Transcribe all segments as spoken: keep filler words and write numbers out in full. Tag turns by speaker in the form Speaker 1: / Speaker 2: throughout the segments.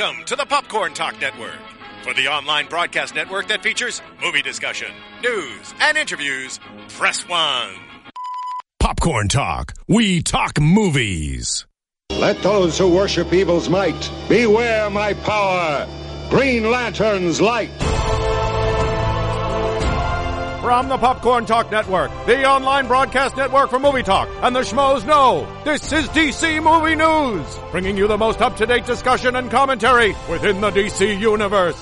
Speaker 1: Welcome to the Popcorn Talk Network. For the online broadcast network that features movie discussion, news, and interviews, press one.
Speaker 2: Popcorn Talk. We talk movies.
Speaker 3: Let those who worship evil's might beware my power. Green Lantern's light.
Speaker 4: From the Popcorn Talk Network, the online broadcast network for movie talk, and the schmoes know, this is D C Movie News, bringing you the most up-to-date discussion and commentary within the D C universe.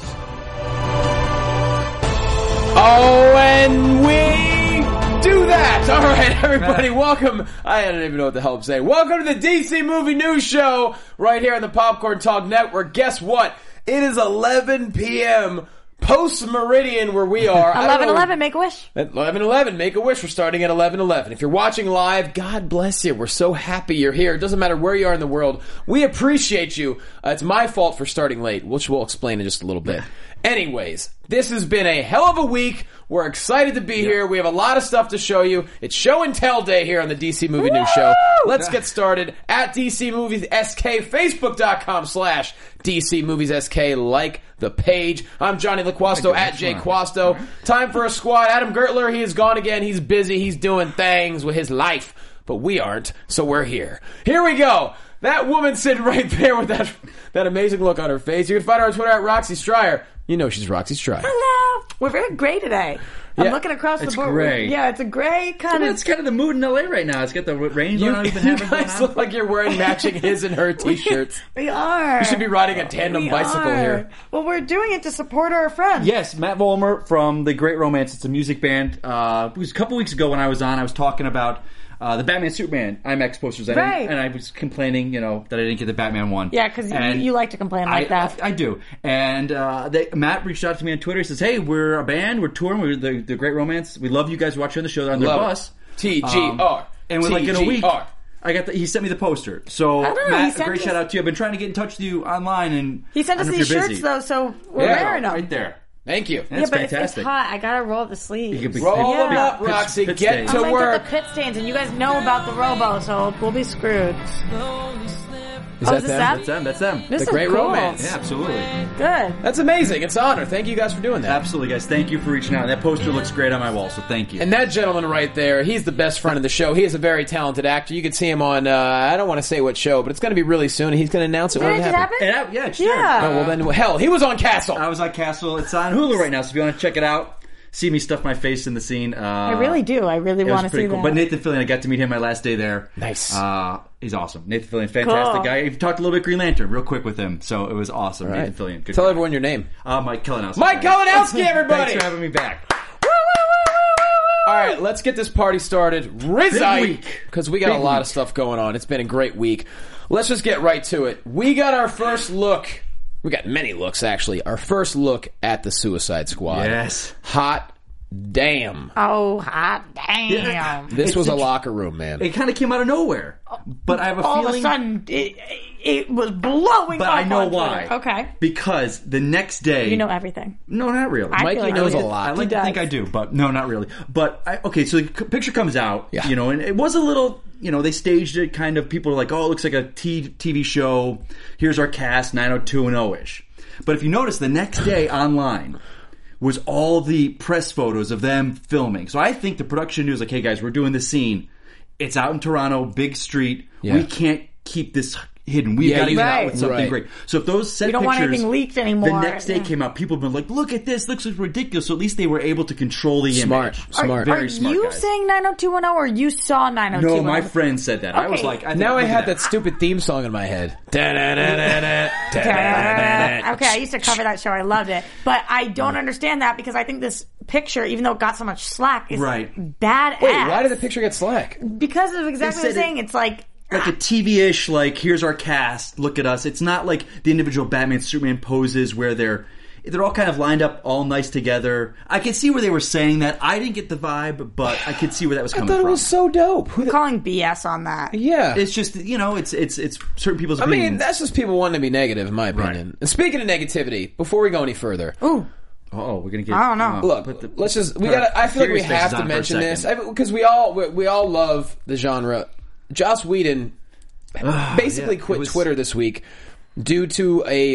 Speaker 5: Oh, and we do that! All right, everybody, welcome. I don't even know what the hell I'm saying. Welcome to the D C Movie News Show, right here on the Popcorn Talk Network. Guess what? It is eleven p.m., post-meridian where we are.
Speaker 6: eleven eleven, Make-A-Wish.
Speaker 5: At eleven eleven, Make-A-Wish. We're starting at eleven eleven. If you're watching live, God bless you. We're so happy you're here. It doesn't matter where you are in the world. We appreciate you. Uh, it's my fault for starting late, which we'll explain in just a little bit. Anyways, this has been a hell of a week. We're excited to be yeah. here. We have a lot of stuff to show you. It's show and tell day here on the D C Movie Woo! News Show. Let's get started at D C Movies S K, Facebook.com slash D C Movies S K. Like the page. I'm Johnny LaQuasto at Jay Quasto. Right. Time for a squad. Adam Gertler, he is gone again. He's busy. He's doing things with his life. But we aren't, so we're here. Here we go. That woman sitting right there with that that amazing look on her face. You can find her on Twitter at Roxy Stryer. You know she's Roxy Stryer.
Speaker 6: Hello. We're very gray today. I'm
Speaker 7: yeah,
Speaker 6: looking across the
Speaker 7: it's
Speaker 6: board.
Speaker 7: Gray.
Speaker 6: Yeah, it's a gray kind of...
Speaker 7: It's kind of the mood in L A right now. It's got the rain
Speaker 5: you,
Speaker 7: going on.
Speaker 5: You guys look like you're wearing matching his and her t-shirts.
Speaker 6: We are.
Speaker 5: You should be riding a tandem
Speaker 6: we
Speaker 5: bicycle
Speaker 6: are.
Speaker 5: here.
Speaker 6: Well, we're doing it to support our friends.
Speaker 7: Yes, Matt Vollmer from The Great Romance. It's a music band. Uh, it was a couple weeks ago when I was on. I was talking about... Uh, the Batman Superman IMAX posters, I
Speaker 6: right.
Speaker 7: and I was complaining, you know, that I didn't get the Batman one.
Speaker 6: Yeah, because you, you like to complain like
Speaker 7: I,
Speaker 6: that.
Speaker 7: I, I do. And uh, they, Matt reached out to me on Twitter. He says, "Hey, we're a band. We're touring. We're the, the Great Romance. We love you guys watching the show. They're on their
Speaker 5: love
Speaker 7: bus.
Speaker 5: T G R.
Speaker 7: Um, and we're like in a week. I got the, he sent me the poster. So
Speaker 6: know,
Speaker 7: Matt, a great
Speaker 6: us,
Speaker 7: shout out to you. I've been trying to get in touch with you online, and
Speaker 6: he sent us these shirts busy. though, so we're
Speaker 7: yeah,
Speaker 6: wearing them
Speaker 7: right there.
Speaker 5: Thank you.
Speaker 6: That's
Speaker 7: yeah,
Speaker 6: but
Speaker 7: fantastic.
Speaker 6: It's, it's hot. I gotta roll up the sleeves.
Speaker 5: Be, roll them yeah. up, Roxy. Pit, pit
Speaker 6: I'm
Speaker 5: Get to
Speaker 6: like
Speaker 5: work.
Speaker 6: the pit stains, and you guys know about the robo, so we'll be screwed.
Speaker 5: Is
Speaker 6: oh,
Speaker 5: that
Speaker 6: is this
Speaker 5: them?
Speaker 6: them?
Speaker 7: That's them. That's them.
Speaker 6: This
Speaker 5: the
Speaker 6: is
Speaker 5: Great
Speaker 6: cool.
Speaker 5: Romance.
Speaker 7: Yeah, absolutely.
Speaker 6: Good.
Speaker 5: That's amazing. It's an honor. Thank you guys for doing that.
Speaker 7: Absolutely, guys. Thank you for reaching out. That poster looks great on my wall, so thank you.
Speaker 5: And that gentleman right there, he's the best friend of the show. He is a very talented actor. You can see him on, uh, I don't want to say what show, but it's going to be really soon, and he's going to announce it
Speaker 6: Did
Speaker 5: when
Speaker 6: it
Speaker 5: it happens.
Speaker 6: happen?
Speaker 7: Yeah, sure.
Speaker 6: Yeah.
Speaker 5: Oh, well then, hell, he was on Castle.
Speaker 7: I was on Castle. It's on Hulu right now, so if you want to check it out, see me stuff my face in the scene. Uh,
Speaker 6: I really do. I really want to see
Speaker 7: cool.
Speaker 6: that.
Speaker 7: But Nathan Fillion, I got to meet him my last day there.
Speaker 5: Nice.
Speaker 7: Uh, he's awesome. Nathan Fillion, fantastic
Speaker 6: cool.
Speaker 7: guy. I talked a little bit Green Lantern real quick with him, so it was awesome.
Speaker 5: Right.
Speaker 7: Nathan Fillion. Good
Speaker 5: Tell
Speaker 7: guy.
Speaker 5: everyone your name.
Speaker 7: Uh, Mike Kalinowski.
Speaker 5: Mike Kalinowski, everybody!
Speaker 7: Thanks for having me back.
Speaker 5: All right, let's get this party started. Rizite, because we got
Speaker 7: Big
Speaker 5: a lot
Speaker 7: week.
Speaker 5: of stuff going on. It's been a great week. Let's just get right to it. We got our first look. We got many looks, actually. Our first look at the Suicide Squad.
Speaker 7: Yes.
Speaker 5: Hot damn.
Speaker 6: Oh, hot damn.
Speaker 7: Yeah.
Speaker 5: This
Speaker 7: It's
Speaker 5: was a
Speaker 7: a-
Speaker 5: locker room, man.
Speaker 7: It kind of came out of nowhere, but I have a
Speaker 6: All
Speaker 7: feeling.
Speaker 6: of a sudden, it, it was blowing
Speaker 7: But
Speaker 6: up
Speaker 7: I know
Speaker 6: on
Speaker 7: why.
Speaker 6: Twitter. Okay.
Speaker 7: Because the next day,
Speaker 6: You know everything.
Speaker 7: no, not really.
Speaker 6: I
Speaker 5: Mikey
Speaker 6: feel like
Speaker 5: knows
Speaker 6: he
Speaker 5: a
Speaker 6: does.
Speaker 5: lot.
Speaker 7: I
Speaker 6: He
Speaker 7: like to
Speaker 6: does.
Speaker 7: think I do, but no, not really. But I, okay, so the c- picture comes out,
Speaker 5: Yeah.
Speaker 7: you know, and it was a little, you know, they staged it kind of. People are like, "Oh, it looks like a T- TV show. Here's our cast, nine oh two and oh ish." But if you notice, the next day online was all the press photos of them filming. So I think the production news, like, "Hey guys, we're doing this scene. It's out in Toronto, big street.
Speaker 5: Yeah.
Speaker 7: We can't keep this hidden. We've
Speaker 5: Yeah,
Speaker 7: got to
Speaker 5: you-
Speaker 7: get
Speaker 6: Right.
Speaker 7: out with something
Speaker 5: Right.
Speaker 7: great." So if those set
Speaker 6: You don't want
Speaker 7: pictures,
Speaker 6: anything leaked anymore.
Speaker 7: the next day
Speaker 6: Yeah.
Speaker 7: came out, people have been like, "Look at this, looks ridiculous." So at least they were able to control the
Speaker 5: Smart.
Speaker 7: image.
Speaker 5: Smart.
Speaker 7: Very
Speaker 6: Are
Speaker 7: smart
Speaker 6: you
Speaker 7: guys.
Speaker 6: saying nine oh two one oh or you saw nine oh two one oh?
Speaker 7: No, my friend said that. I was
Speaker 6: Okay.
Speaker 7: like, I
Speaker 5: Now I
Speaker 7: look at
Speaker 5: had that stupid theme song in my head. Da-da-da-da-da, da-da-da-da-da.
Speaker 6: Okay, I used to cover that show. I loved it. But I don't understand that because I think this picture, even though it got so much slack, is
Speaker 7: Right.
Speaker 6: badass.
Speaker 5: Wait, why did the picture get slack?
Speaker 6: Because of exactly what I'm
Speaker 7: said it-
Speaker 6: saying. It's like...
Speaker 7: like a T V-ish, like, here's our cast, look at us. It's not like the individual Batman, Superman poses where they're they're all kind of lined up all nice together. I could see where they were saying that. I didn't get the vibe, but I could see where that was
Speaker 5: I
Speaker 7: coming
Speaker 5: thought
Speaker 7: from.
Speaker 5: it was so dope. Who the-
Speaker 6: calling B S on that.
Speaker 5: yeah.
Speaker 7: It's just, you know, it's it's it's certain people's
Speaker 5: I
Speaker 7: opinions.
Speaker 5: mean, that's just people wanting to be negative, in my opinion.
Speaker 7: Right.
Speaker 5: And speaking of negativity, before we go any further,
Speaker 6: Ooh.
Speaker 7: oh, we're gonna get.
Speaker 6: I don't know.
Speaker 7: oh,
Speaker 5: look,
Speaker 7: put the-
Speaker 5: let's just we
Speaker 7: put our
Speaker 5: got. I feel like we
Speaker 7: serious faces
Speaker 5: have to
Speaker 7: on for a
Speaker 5: mention this
Speaker 7: second.
Speaker 5: because we all we, we all love the genre. Joss Whedon basically
Speaker 7: yeah,
Speaker 5: quit
Speaker 7: it was-
Speaker 5: Twitter this week due to a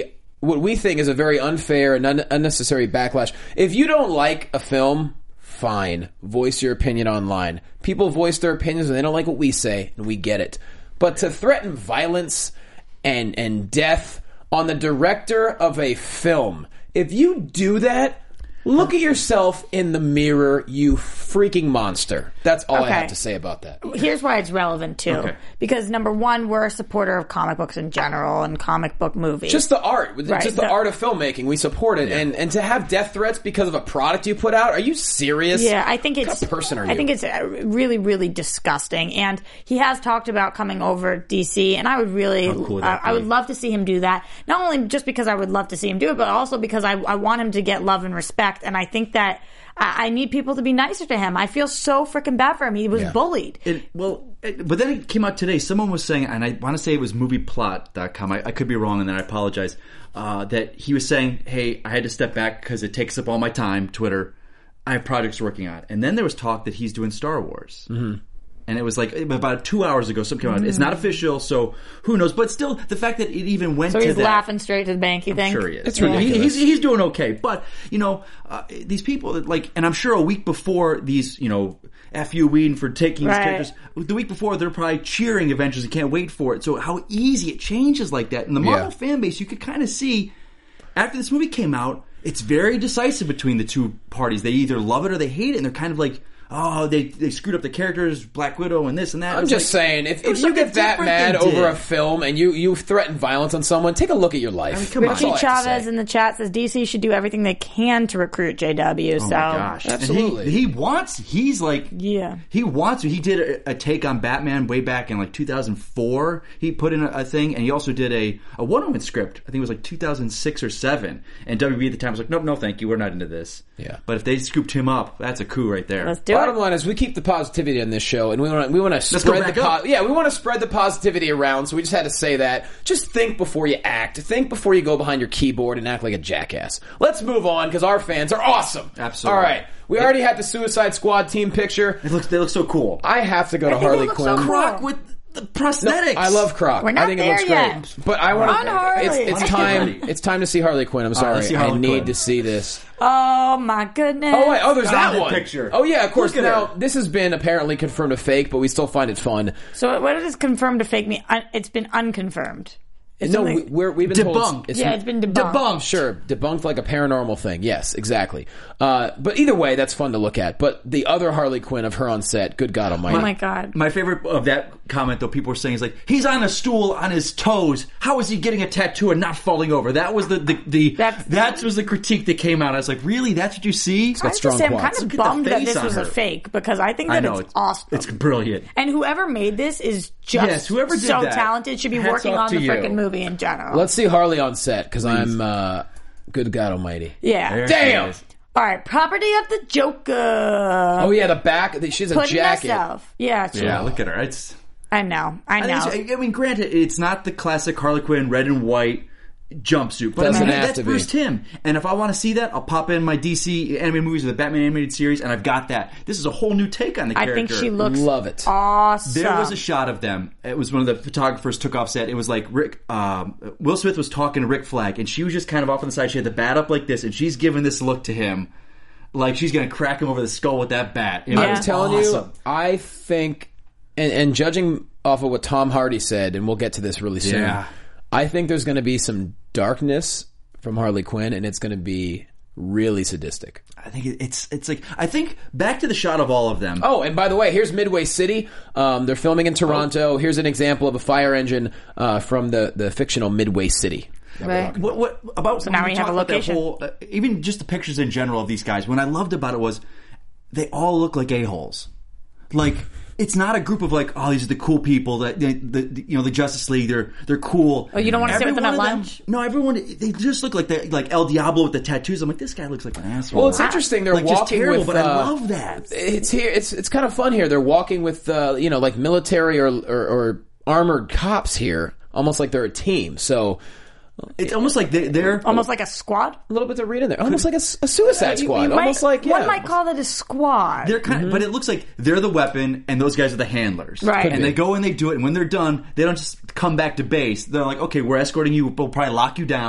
Speaker 5: what we think is a very unfair and un- unnecessary backlash. If you don't like a film, fine. Voice your opinion online. People voice their opinions and they don't like what we say, and we get it. But to threaten violence and and death on the director of a film, if you do that, look at yourself in the mirror, you freaking monster. That's all
Speaker 6: Okay.
Speaker 5: I have to say about that.
Speaker 6: Here's why it's relevant too.
Speaker 7: Okay.
Speaker 6: Because number one, we're a supporter of comic books in general and comic book movies.
Speaker 5: Just the art,
Speaker 6: Right,
Speaker 5: just the,
Speaker 6: the-
Speaker 5: art of filmmaking. We support it, and and to have death threats because of a product you put out. Are you serious?
Speaker 6: Yeah, I think
Speaker 5: What
Speaker 6: it's.
Speaker 5: kind of person are you?
Speaker 6: I think it's uh, really, really disgusting. And he has talked about coming over D C, and I would really,
Speaker 7: How cool would
Speaker 6: uh,
Speaker 7: that
Speaker 6: I would
Speaker 7: be?
Speaker 6: love to see him do that. Not only just because I would love to see him do it, but also because I, I want him to get love and respect. And I think that I, I need people to be nicer to him. I feel so freaking bad for him. He was
Speaker 5: Yeah.
Speaker 6: bullied.
Speaker 7: It, well, it, but then it came out today. Someone was saying, and I want to say it was movie plot dot com. I, I could be wrong, and then I apologize. Uh, that he was saying, "Hey, I had to step back because it takes up all my time." Twitter, I have projects working on, and then there was talk that he's doing Star Wars. Mm-hmm. And it was like about two hours ago, something came out. It's not official, so who knows? But still, the fact that it even went
Speaker 6: So
Speaker 7: to
Speaker 6: he's
Speaker 7: that.
Speaker 6: laughing straight to the bank, you think?
Speaker 7: Sure he is.
Speaker 5: It's
Speaker 7: He-
Speaker 5: ridiculous.
Speaker 7: he's, he's doing okay. But, you know, uh, these people, that like, and I'm sure a week before these, you know, F you Whedon for taking these
Speaker 6: Right.
Speaker 7: characters, the week before they're probably cheering Avengers and can't wait for it. So how easy it changes like that. In the Marvel
Speaker 5: Yeah.
Speaker 7: fan base, you could kind of see, after this movie came out, it's very decisive between the two parties. They either love it or they hate it, and they're kind of like, oh, they they screwed up the characters, Black Widow and this and that.
Speaker 5: I'm
Speaker 7: It's
Speaker 5: just
Speaker 7: like,
Speaker 5: saying, if,
Speaker 7: there was
Speaker 5: if you
Speaker 7: something
Speaker 5: get that
Speaker 7: different
Speaker 5: mad
Speaker 7: they
Speaker 5: over
Speaker 7: did.
Speaker 5: a film and you, you threaten violence on someone, take a look at your life.
Speaker 7: I mean, come on.
Speaker 5: That's all I
Speaker 6: Richie
Speaker 5: have to
Speaker 6: Chavez
Speaker 5: say.
Speaker 6: in the chat says D C should do everything they can to recruit J W.
Speaker 7: Oh
Speaker 6: so
Speaker 7: my gosh!
Speaker 5: Absolutely.
Speaker 7: And he, he wants. He's like,
Speaker 6: Yeah.
Speaker 7: He wants to. He did a, a take on Batman way back in like two thousand four. He put in a, a thing, and he also did a a Wonder Woman script. I think it was like two thousand six or seven. And W B at the time was like, nope, no, thank you, we're not into this.
Speaker 5: Yeah.
Speaker 7: But if they scooped him up, that's a coup right there.
Speaker 6: let's do
Speaker 5: Bottom
Speaker 6: it.
Speaker 5: line is, we keep the positivity on this show, and we want to we want to
Speaker 7: go
Speaker 5: spread
Speaker 7: back
Speaker 5: the
Speaker 7: up.
Speaker 5: po- yeah we want to spread the positivity around. So we just had to say that. Just think before you act. Think before you go behind your keyboard and act like a jackass. Let's move on because our fans are awesome.
Speaker 7: Absolutely.
Speaker 5: All right, we already had the Suicide Squad team picture.
Speaker 7: It looks. They look so cool.
Speaker 5: I have to go to
Speaker 6: think they
Speaker 5: Harley
Speaker 6: look
Speaker 5: Quinn.
Speaker 6: so cool.
Speaker 7: Croc with the prosthetics.
Speaker 5: I love Croc.
Speaker 6: We're not
Speaker 5: I think it
Speaker 6: there
Speaker 5: looks
Speaker 6: yet.
Speaker 5: great. But I want
Speaker 6: On Harley.
Speaker 5: It's, it's
Speaker 7: Let's get
Speaker 5: time.
Speaker 7: ready.
Speaker 5: It's time to see Harley Quinn. I'm
Speaker 7: right,
Speaker 5: sorry.
Speaker 7: let's see
Speaker 5: I
Speaker 7: Harley
Speaker 5: need
Speaker 7: Quinn.
Speaker 5: to see this.
Speaker 6: Oh my goodness.
Speaker 5: Oh wait, oh there's that
Speaker 7: that
Speaker 5: one.
Speaker 7: picture.
Speaker 5: Oh yeah, of course.
Speaker 7: Look at
Speaker 5: Now
Speaker 7: her.
Speaker 5: this has been apparently confirmed a fake, but we still find it fun.
Speaker 6: So what does confirmed to fake mean? Un- It's been unconfirmed. It's
Speaker 5: No, we,
Speaker 6: something-
Speaker 5: we're, we've been told
Speaker 7: Debunked.
Speaker 5: it's,
Speaker 6: yeah, it's been debunked.
Speaker 7: Debunked.
Speaker 5: Sure, debunked like a paranormal thing. Yes, exactly. Uh, but either way, that's fun to look at. But the other Harley Quinn of her on set, good God Almighty!
Speaker 6: Oh my god.
Speaker 7: My favorite of that comment, though, people were saying is like, he's on a stool on his toes. How is he getting a tattoo and not falling over? That was the the, the
Speaker 6: That's-
Speaker 7: that was the critique that came out. I was like, really? That's what you see?
Speaker 5: got
Speaker 6: I have to
Speaker 5: strong
Speaker 6: say, I'm
Speaker 5: quads.
Speaker 6: kind
Speaker 7: Look
Speaker 6: of
Speaker 7: at the
Speaker 6: bummed that
Speaker 7: face
Speaker 6: this
Speaker 7: on
Speaker 6: was a
Speaker 7: her.
Speaker 6: fake because I think
Speaker 7: I
Speaker 6: that
Speaker 7: know
Speaker 6: it's awesome.
Speaker 7: It's brilliant.
Speaker 6: And whoever made this is just
Speaker 7: Yes, whoever did
Speaker 6: so
Speaker 7: that.
Speaker 6: talented. Should be
Speaker 7: Hats
Speaker 6: working
Speaker 7: off
Speaker 6: on
Speaker 7: to
Speaker 6: the
Speaker 7: you.
Speaker 6: freaking movie in general.
Speaker 5: Let's see Harley on set because I'm uh, good God Almighty.
Speaker 6: yeah.
Speaker 7: There
Speaker 5: Damn!
Speaker 7: she is.
Speaker 6: All right. Property of the Joker.
Speaker 5: Oh yeah, the back. She has a
Speaker 6: Putting
Speaker 5: jacket.
Speaker 6: herself. Yeah. She,
Speaker 7: Yeah, look at her. It's.
Speaker 6: I know. I
Speaker 7: I,
Speaker 6: know.
Speaker 7: think it's- I mean, granted, it's not the classic Harley Quinn red and white jumpsuit, but
Speaker 5: Doesn't
Speaker 7: I mean,
Speaker 5: have
Speaker 7: that's
Speaker 5: to be.
Speaker 7: Bruce Timm. And if I want to see that, I'll pop in my D C animated movies or the Batman animated series, and I've got that. This is a whole new take on the
Speaker 6: I
Speaker 7: character.
Speaker 6: think she looks
Speaker 5: Love it.
Speaker 6: awesome.
Speaker 7: There was a shot of them. It was one of the photographers took off set. It was like Rick, um, Will Smith was talking to Rick Flag, and she was just kind of off on the side. She had the bat up like this, and she's giving this look to him, like she's going to crack him over the skull with that bat. It
Speaker 6: Yeah.
Speaker 7: was
Speaker 5: I'm telling
Speaker 7: awesome.
Speaker 5: you, I think, and, and judging off of what Tom Hardy said, and we'll get to this really soon.
Speaker 7: Yeah.
Speaker 5: I think there's going to be some darkness from Harley Quinn, and it's going to be really sadistic.
Speaker 7: I think it- it's it's like I think back to the shot of all of them.
Speaker 5: Oh, and by the way, here's Midway City. Um, they're filming in Toronto. Here's an example of a fire engine uh, from the, the fictional Midway City.
Speaker 6: Right.
Speaker 7: What, what about? So
Speaker 6: now
Speaker 7: when
Speaker 6: we have
Speaker 7: talk
Speaker 6: a
Speaker 7: about that
Speaker 6: location.
Speaker 7: Whole, uh, even just the pictures in general of these guys. What I loved about it was they all look like a-holes. Like it's not a group of like, oh, these are the cool people that the, the, the you know the Justice League. They're they're cool.
Speaker 6: Oh, you don't wanna sit with them
Speaker 7: Every
Speaker 6: at
Speaker 7: one of
Speaker 6: lunch?
Speaker 7: No, everyone they just look like they like El Diablo with the tattoos. I'm like, this guy looks like an asshole.
Speaker 5: Well, it's interesting. They're
Speaker 7: like just
Speaker 5: walking
Speaker 7: terrible,
Speaker 5: with.
Speaker 7: but
Speaker 5: uh,
Speaker 7: I love that.
Speaker 5: It's here. It's it's kind of fun here. They're walking with uh, you know like military or, or or armored cops here, almost like they're a team. So
Speaker 7: It's almost like they, they're
Speaker 6: Almost like a squad.
Speaker 5: a little bit to read in there, almost like a, s- a Suicide
Speaker 6: You-
Speaker 5: Squad,
Speaker 6: you might-
Speaker 5: almost like yeah.
Speaker 6: one might call that a squad.
Speaker 7: They're kind of, but it looks like they're the weapon and those guys are the handlers.
Speaker 6: Right. Could
Speaker 7: And
Speaker 5: be.
Speaker 7: they go and they do it, and when they're done, they don't just come back to base. They're like, okay, we're escorting you, we'll probably lock you down,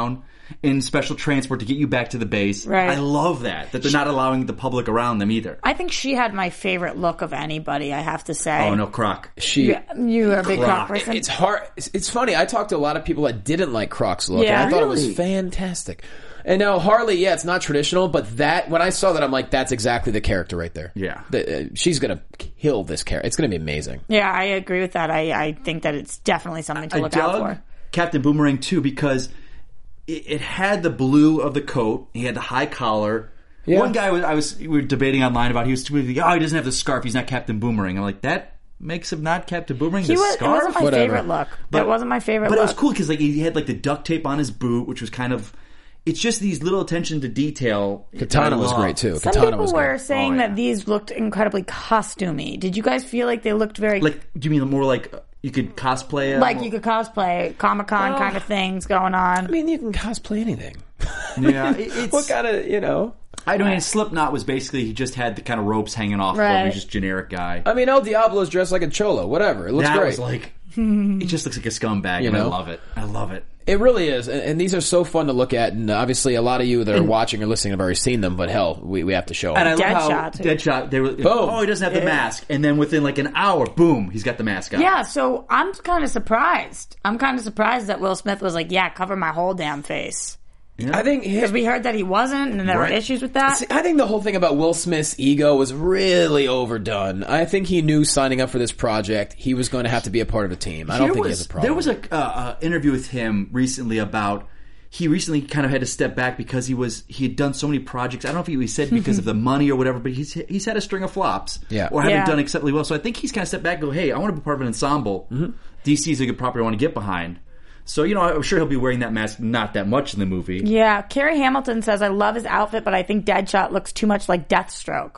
Speaker 7: in special transport to get you back to the base.
Speaker 6: Right.
Speaker 7: I love that, that they're not allowing the public around them either.
Speaker 6: I think she had my favorite look of anybody, I have to say.
Speaker 7: Oh, no, Croc.
Speaker 5: She,
Speaker 6: You, you are a big Croc
Speaker 7: Croc.
Speaker 6: person?
Speaker 5: it's hard. It's, it's funny. I talked to a lot of people that didn't like Croc's look.
Speaker 6: Yeah.
Speaker 5: and I thought it was
Speaker 7: Really?
Speaker 5: fantastic. And now Harley, yeah, it's not traditional, but that when I saw that, I'm like, that's exactly the character right there.
Speaker 7: Yeah.
Speaker 5: The, uh, she's gonna kill this character. It's gonna be amazing.
Speaker 6: Yeah, I agree with that. I, I think that it's definitely something to
Speaker 7: I
Speaker 6: look
Speaker 7: dug
Speaker 6: out for.
Speaker 7: Captain Boomerang too because it, it had the blue of the coat. He had the high collar.
Speaker 5: Yeah.
Speaker 7: One guy was, I was we were debating online about he was tweeting, oh, he doesn't have the scarf. He's not Captain Boomerang. I'm like, that makes him not Captain Boomerang.
Speaker 6: He
Speaker 7: the
Speaker 6: was, it
Speaker 7: scarf.
Speaker 6: wasn't my
Speaker 5: Whatever.
Speaker 6: favorite look.
Speaker 7: But-
Speaker 6: it wasn't my favorite
Speaker 7: But
Speaker 6: look.
Speaker 7: it was cool because like he had like the duct tape on his boot, which was kind of. It's just these little attention to detail.
Speaker 5: Katana
Speaker 7: I
Speaker 5: was
Speaker 7: love.
Speaker 5: great too.
Speaker 6: Some
Speaker 5: Katana
Speaker 6: people
Speaker 5: was
Speaker 6: were
Speaker 5: good.
Speaker 6: saying
Speaker 7: Oh, yeah.
Speaker 6: that these looked incredibly costumey. Did you guys feel like they looked very
Speaker 7: Like, do you mean more like uh, you could cosplay? it?
Speaker 6: like you could cosplay Comic Con
Speaker 5: Well,
Speaker 6: kind of things going on?
Speaker 5: I mean, you can cosplay anything.
Speaker 7: Yeah, it- it's.
Speaker 5: What kind of, you know?
Speaker 7: I mean, Slipknot was basically he just had the kind of ropes hanging off. Of him.
Speaker 6: Right.
Speaker 7: He was just generic guy.
Speaker 5: I mean, El Diablo's dressed like a cholo. Whatever. It looks
Speaker 7: that
Speaker 5: great.
Speaker 7: was like. It just looks like a scumbag.
Speaker 5: You
Speaker 7: and
Speaker 5: know?
Speaker 7: I love it. I love it.
Speaker 5: It really is, and, and these are so fun to look at. And obviously, a lot of you that are watching or listening have already seen them. But hell, we, we have to show them.
Speaker 7: And I love how
Speaker 6: Deadshot, too.
Speaker 7: Deadshot. They were. Oh, he doesn't have the
Speaker 6: Yeah.
Speaker 7: mask. And then within like an hour, boom, he's got the mask on.
Speaker 6: Yeah, so I'm kind of surprised. I'm kind of surprised that Will Smith was like, "Yeah, cover my whole damn face,"
Speaker 5: I think
Speaker 6: because we heard that he wasn't, and there
Speaker 7: Right.
Speaker 6: were issues with that.
Speaker 5: See, I think the whole thing about Will Smith's ego was really overdone. I think he knew signing up for this project, he was going to have to be a part of a team. I don't
Speaker 7: There
Speaker 5: think
Speaker 7: was,
Speaker 5: he has a problem.
Speaker 7: There was a uh, uh, interview with him recently about he recently kind of had to step back because he was he had done so many projects. I don't know if he, he said because of the money or whatever, but he's he's had a string of flops
Speaker 5: Yeah.
Speaker 7: or haven't
Speaker 6: Yeah.
Speaker 7: done exceptionally well. So I think he's kind of stepped back and go, hey, I want to be part of an ensemble.
Speaker 5: Mm-hmm.
Speaker 7: D C is a good property I want to get behind. So, you know, I'm sure he'll be wearing that mask not that much in the movie.
Speaker 6: Yeah, Carrie Hamilton says, "I love his outfit, but I think Deadshot looks too much like Deathstroke."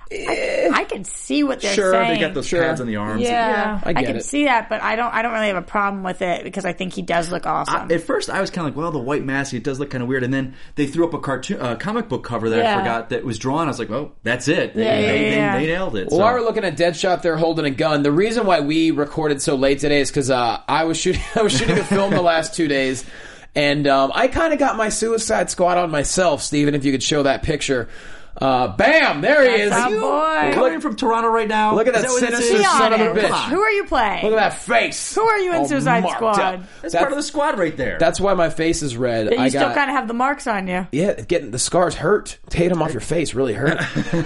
Speaker 6: I, I can see what they're
Speaker 7: Sure,
Speaker 6: saying.
Speaker 7: they got those
Speaker 5: Sure.
Speaker 7: pads on the arms.
Speaker 6: Yeah,
Speaker 5: I
Speaker 6: I,
Speaker 5: get
Speaker 6: can
Speaker 5: it.
Speaker 6: see that, but I don't. I don't really have a problem with it because I think he does look awesome.
Speaker 7: I, at first, I was kind of like, well, the white mask, it does look kind of weird. And then they threw up a cartoon, uh, comic book cover that
Speaker 6: Yeah.
Speaker 7: I forgot that was drawn. I was like, well, that's it. They,
Speaker 6: Yeah, yeah,
Speaker 7: they,
Speaker 6: yeah.
Speaker 7: they, they nailed it.
Speaker 5: Well,
Speaker 7: so.
Speaker 5: while we're looking at Deadshot there holding a gun, the reason why we recorded so late today is because uh, I was shooting I was shooting a film the last two days, and um, I kind of got my Suicide Squad on myself, Steven, if you could show that picture. Uh, bam! There he is.
Speaker 6: That's our
Speaker 7: You
Speaker 6: boy.
Speaker 7: coming in from Toronto right now?
Speaker 5: Look at
Speaker 7: Is
Speaker 5: that
Speaker 7: what this
Speaker 5: sinister
Speaker 7: is?
Speaker 6: Be
Speaker 5: son of a
Speaker 6: honest.
Speaker 5: bitch.
Speaker 6: Who are you playing?
Speaker 5: Look at that face.
Speaker 6: Who are you in
Speaker 5: All
Speaker 6: Suicide
Speaker 5: marked
Speaker 6: Squad?
Speaker 5: up.
Speaker 7: That's, part of the squad right there.
Speaker 5: That's why my face is red.
Speaker 6: Yeah, you
Speaker 5: I
Speaker 6: still
Speaker 5: got,
Speaker 6: kind of have the marks on you.
Speaker 5: yeah, getting the scars hurt. Tatum off your face really hurt.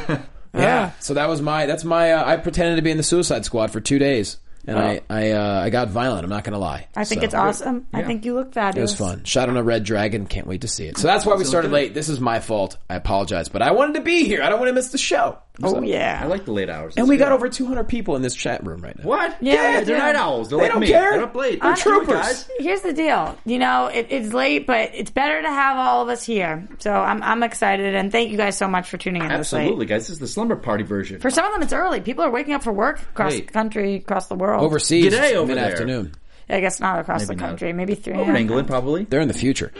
Speaker 5: Yeah. So that was my. That's my. Uh, I pretended to be in the Suicide Squad for two days, and I I uh, I got violent. I'm not gonna lie.
Speaker 6: I think
Speaker 5: So,
Speaker 6: it's awesome. I think you look
Speaker 5: It
Speaker 6: fabulous.
Speaker 5: was fun. Shot on a red dragon. Can't wait to see it. So that's why we started late. This is my fault. I apologize, but I wanted to be here. I don't want to miss the show.
Speaker 6: Oh
Speaker 5: So-
Speaker 6: yeah.
Speaker 7: I like the late hours.
Speaker 5: And
Speaker 7: That's
Speaker 5: we got
Speaker 7: good.
Speaker 5: over two hundred people in this chat room right now.
Speaker 7: What?
Speaker 6: Yeah,
Speaker 7: they're
Speaker 6: yeah.
Speaker 7: night owls. They're
Speaker 5: They
Speaker 7: like
Speaker 5: don't
Speaker 7: me.
Speaker 5: care.
Speaker 7: They're up late.
Speaker 5: They're
Speaker 7: They're troopers.
Speaker 5: troopers.
Speaker 7: Guys.
Speaker 6: Here's the deal. You know, it, it's late, but it's better to have all of us here. So I'm I'm excited, and thank you guys so much for tuning in this late.
Speaker 7: Absolutely, guys. This is the slumber party version.
Speaker 6: For some of them, it's early. People are waking up for work across
Speaker 7: Hey.
Speaker 6: the country, across the world.
Speaker 5: Overseas,
Speaker 7: G'day over
Speaker 5: mid
Speaker 7: there.
Speaker 5: afternoon.
Speaker 6: I guess not across
Speaker 7: Maybe
Speaker 6: the
Speaker 7: not.
Speaker 6: country. Maybe three.
Speaker 7: Over in England, probably.
Speaker 5: They're in the future.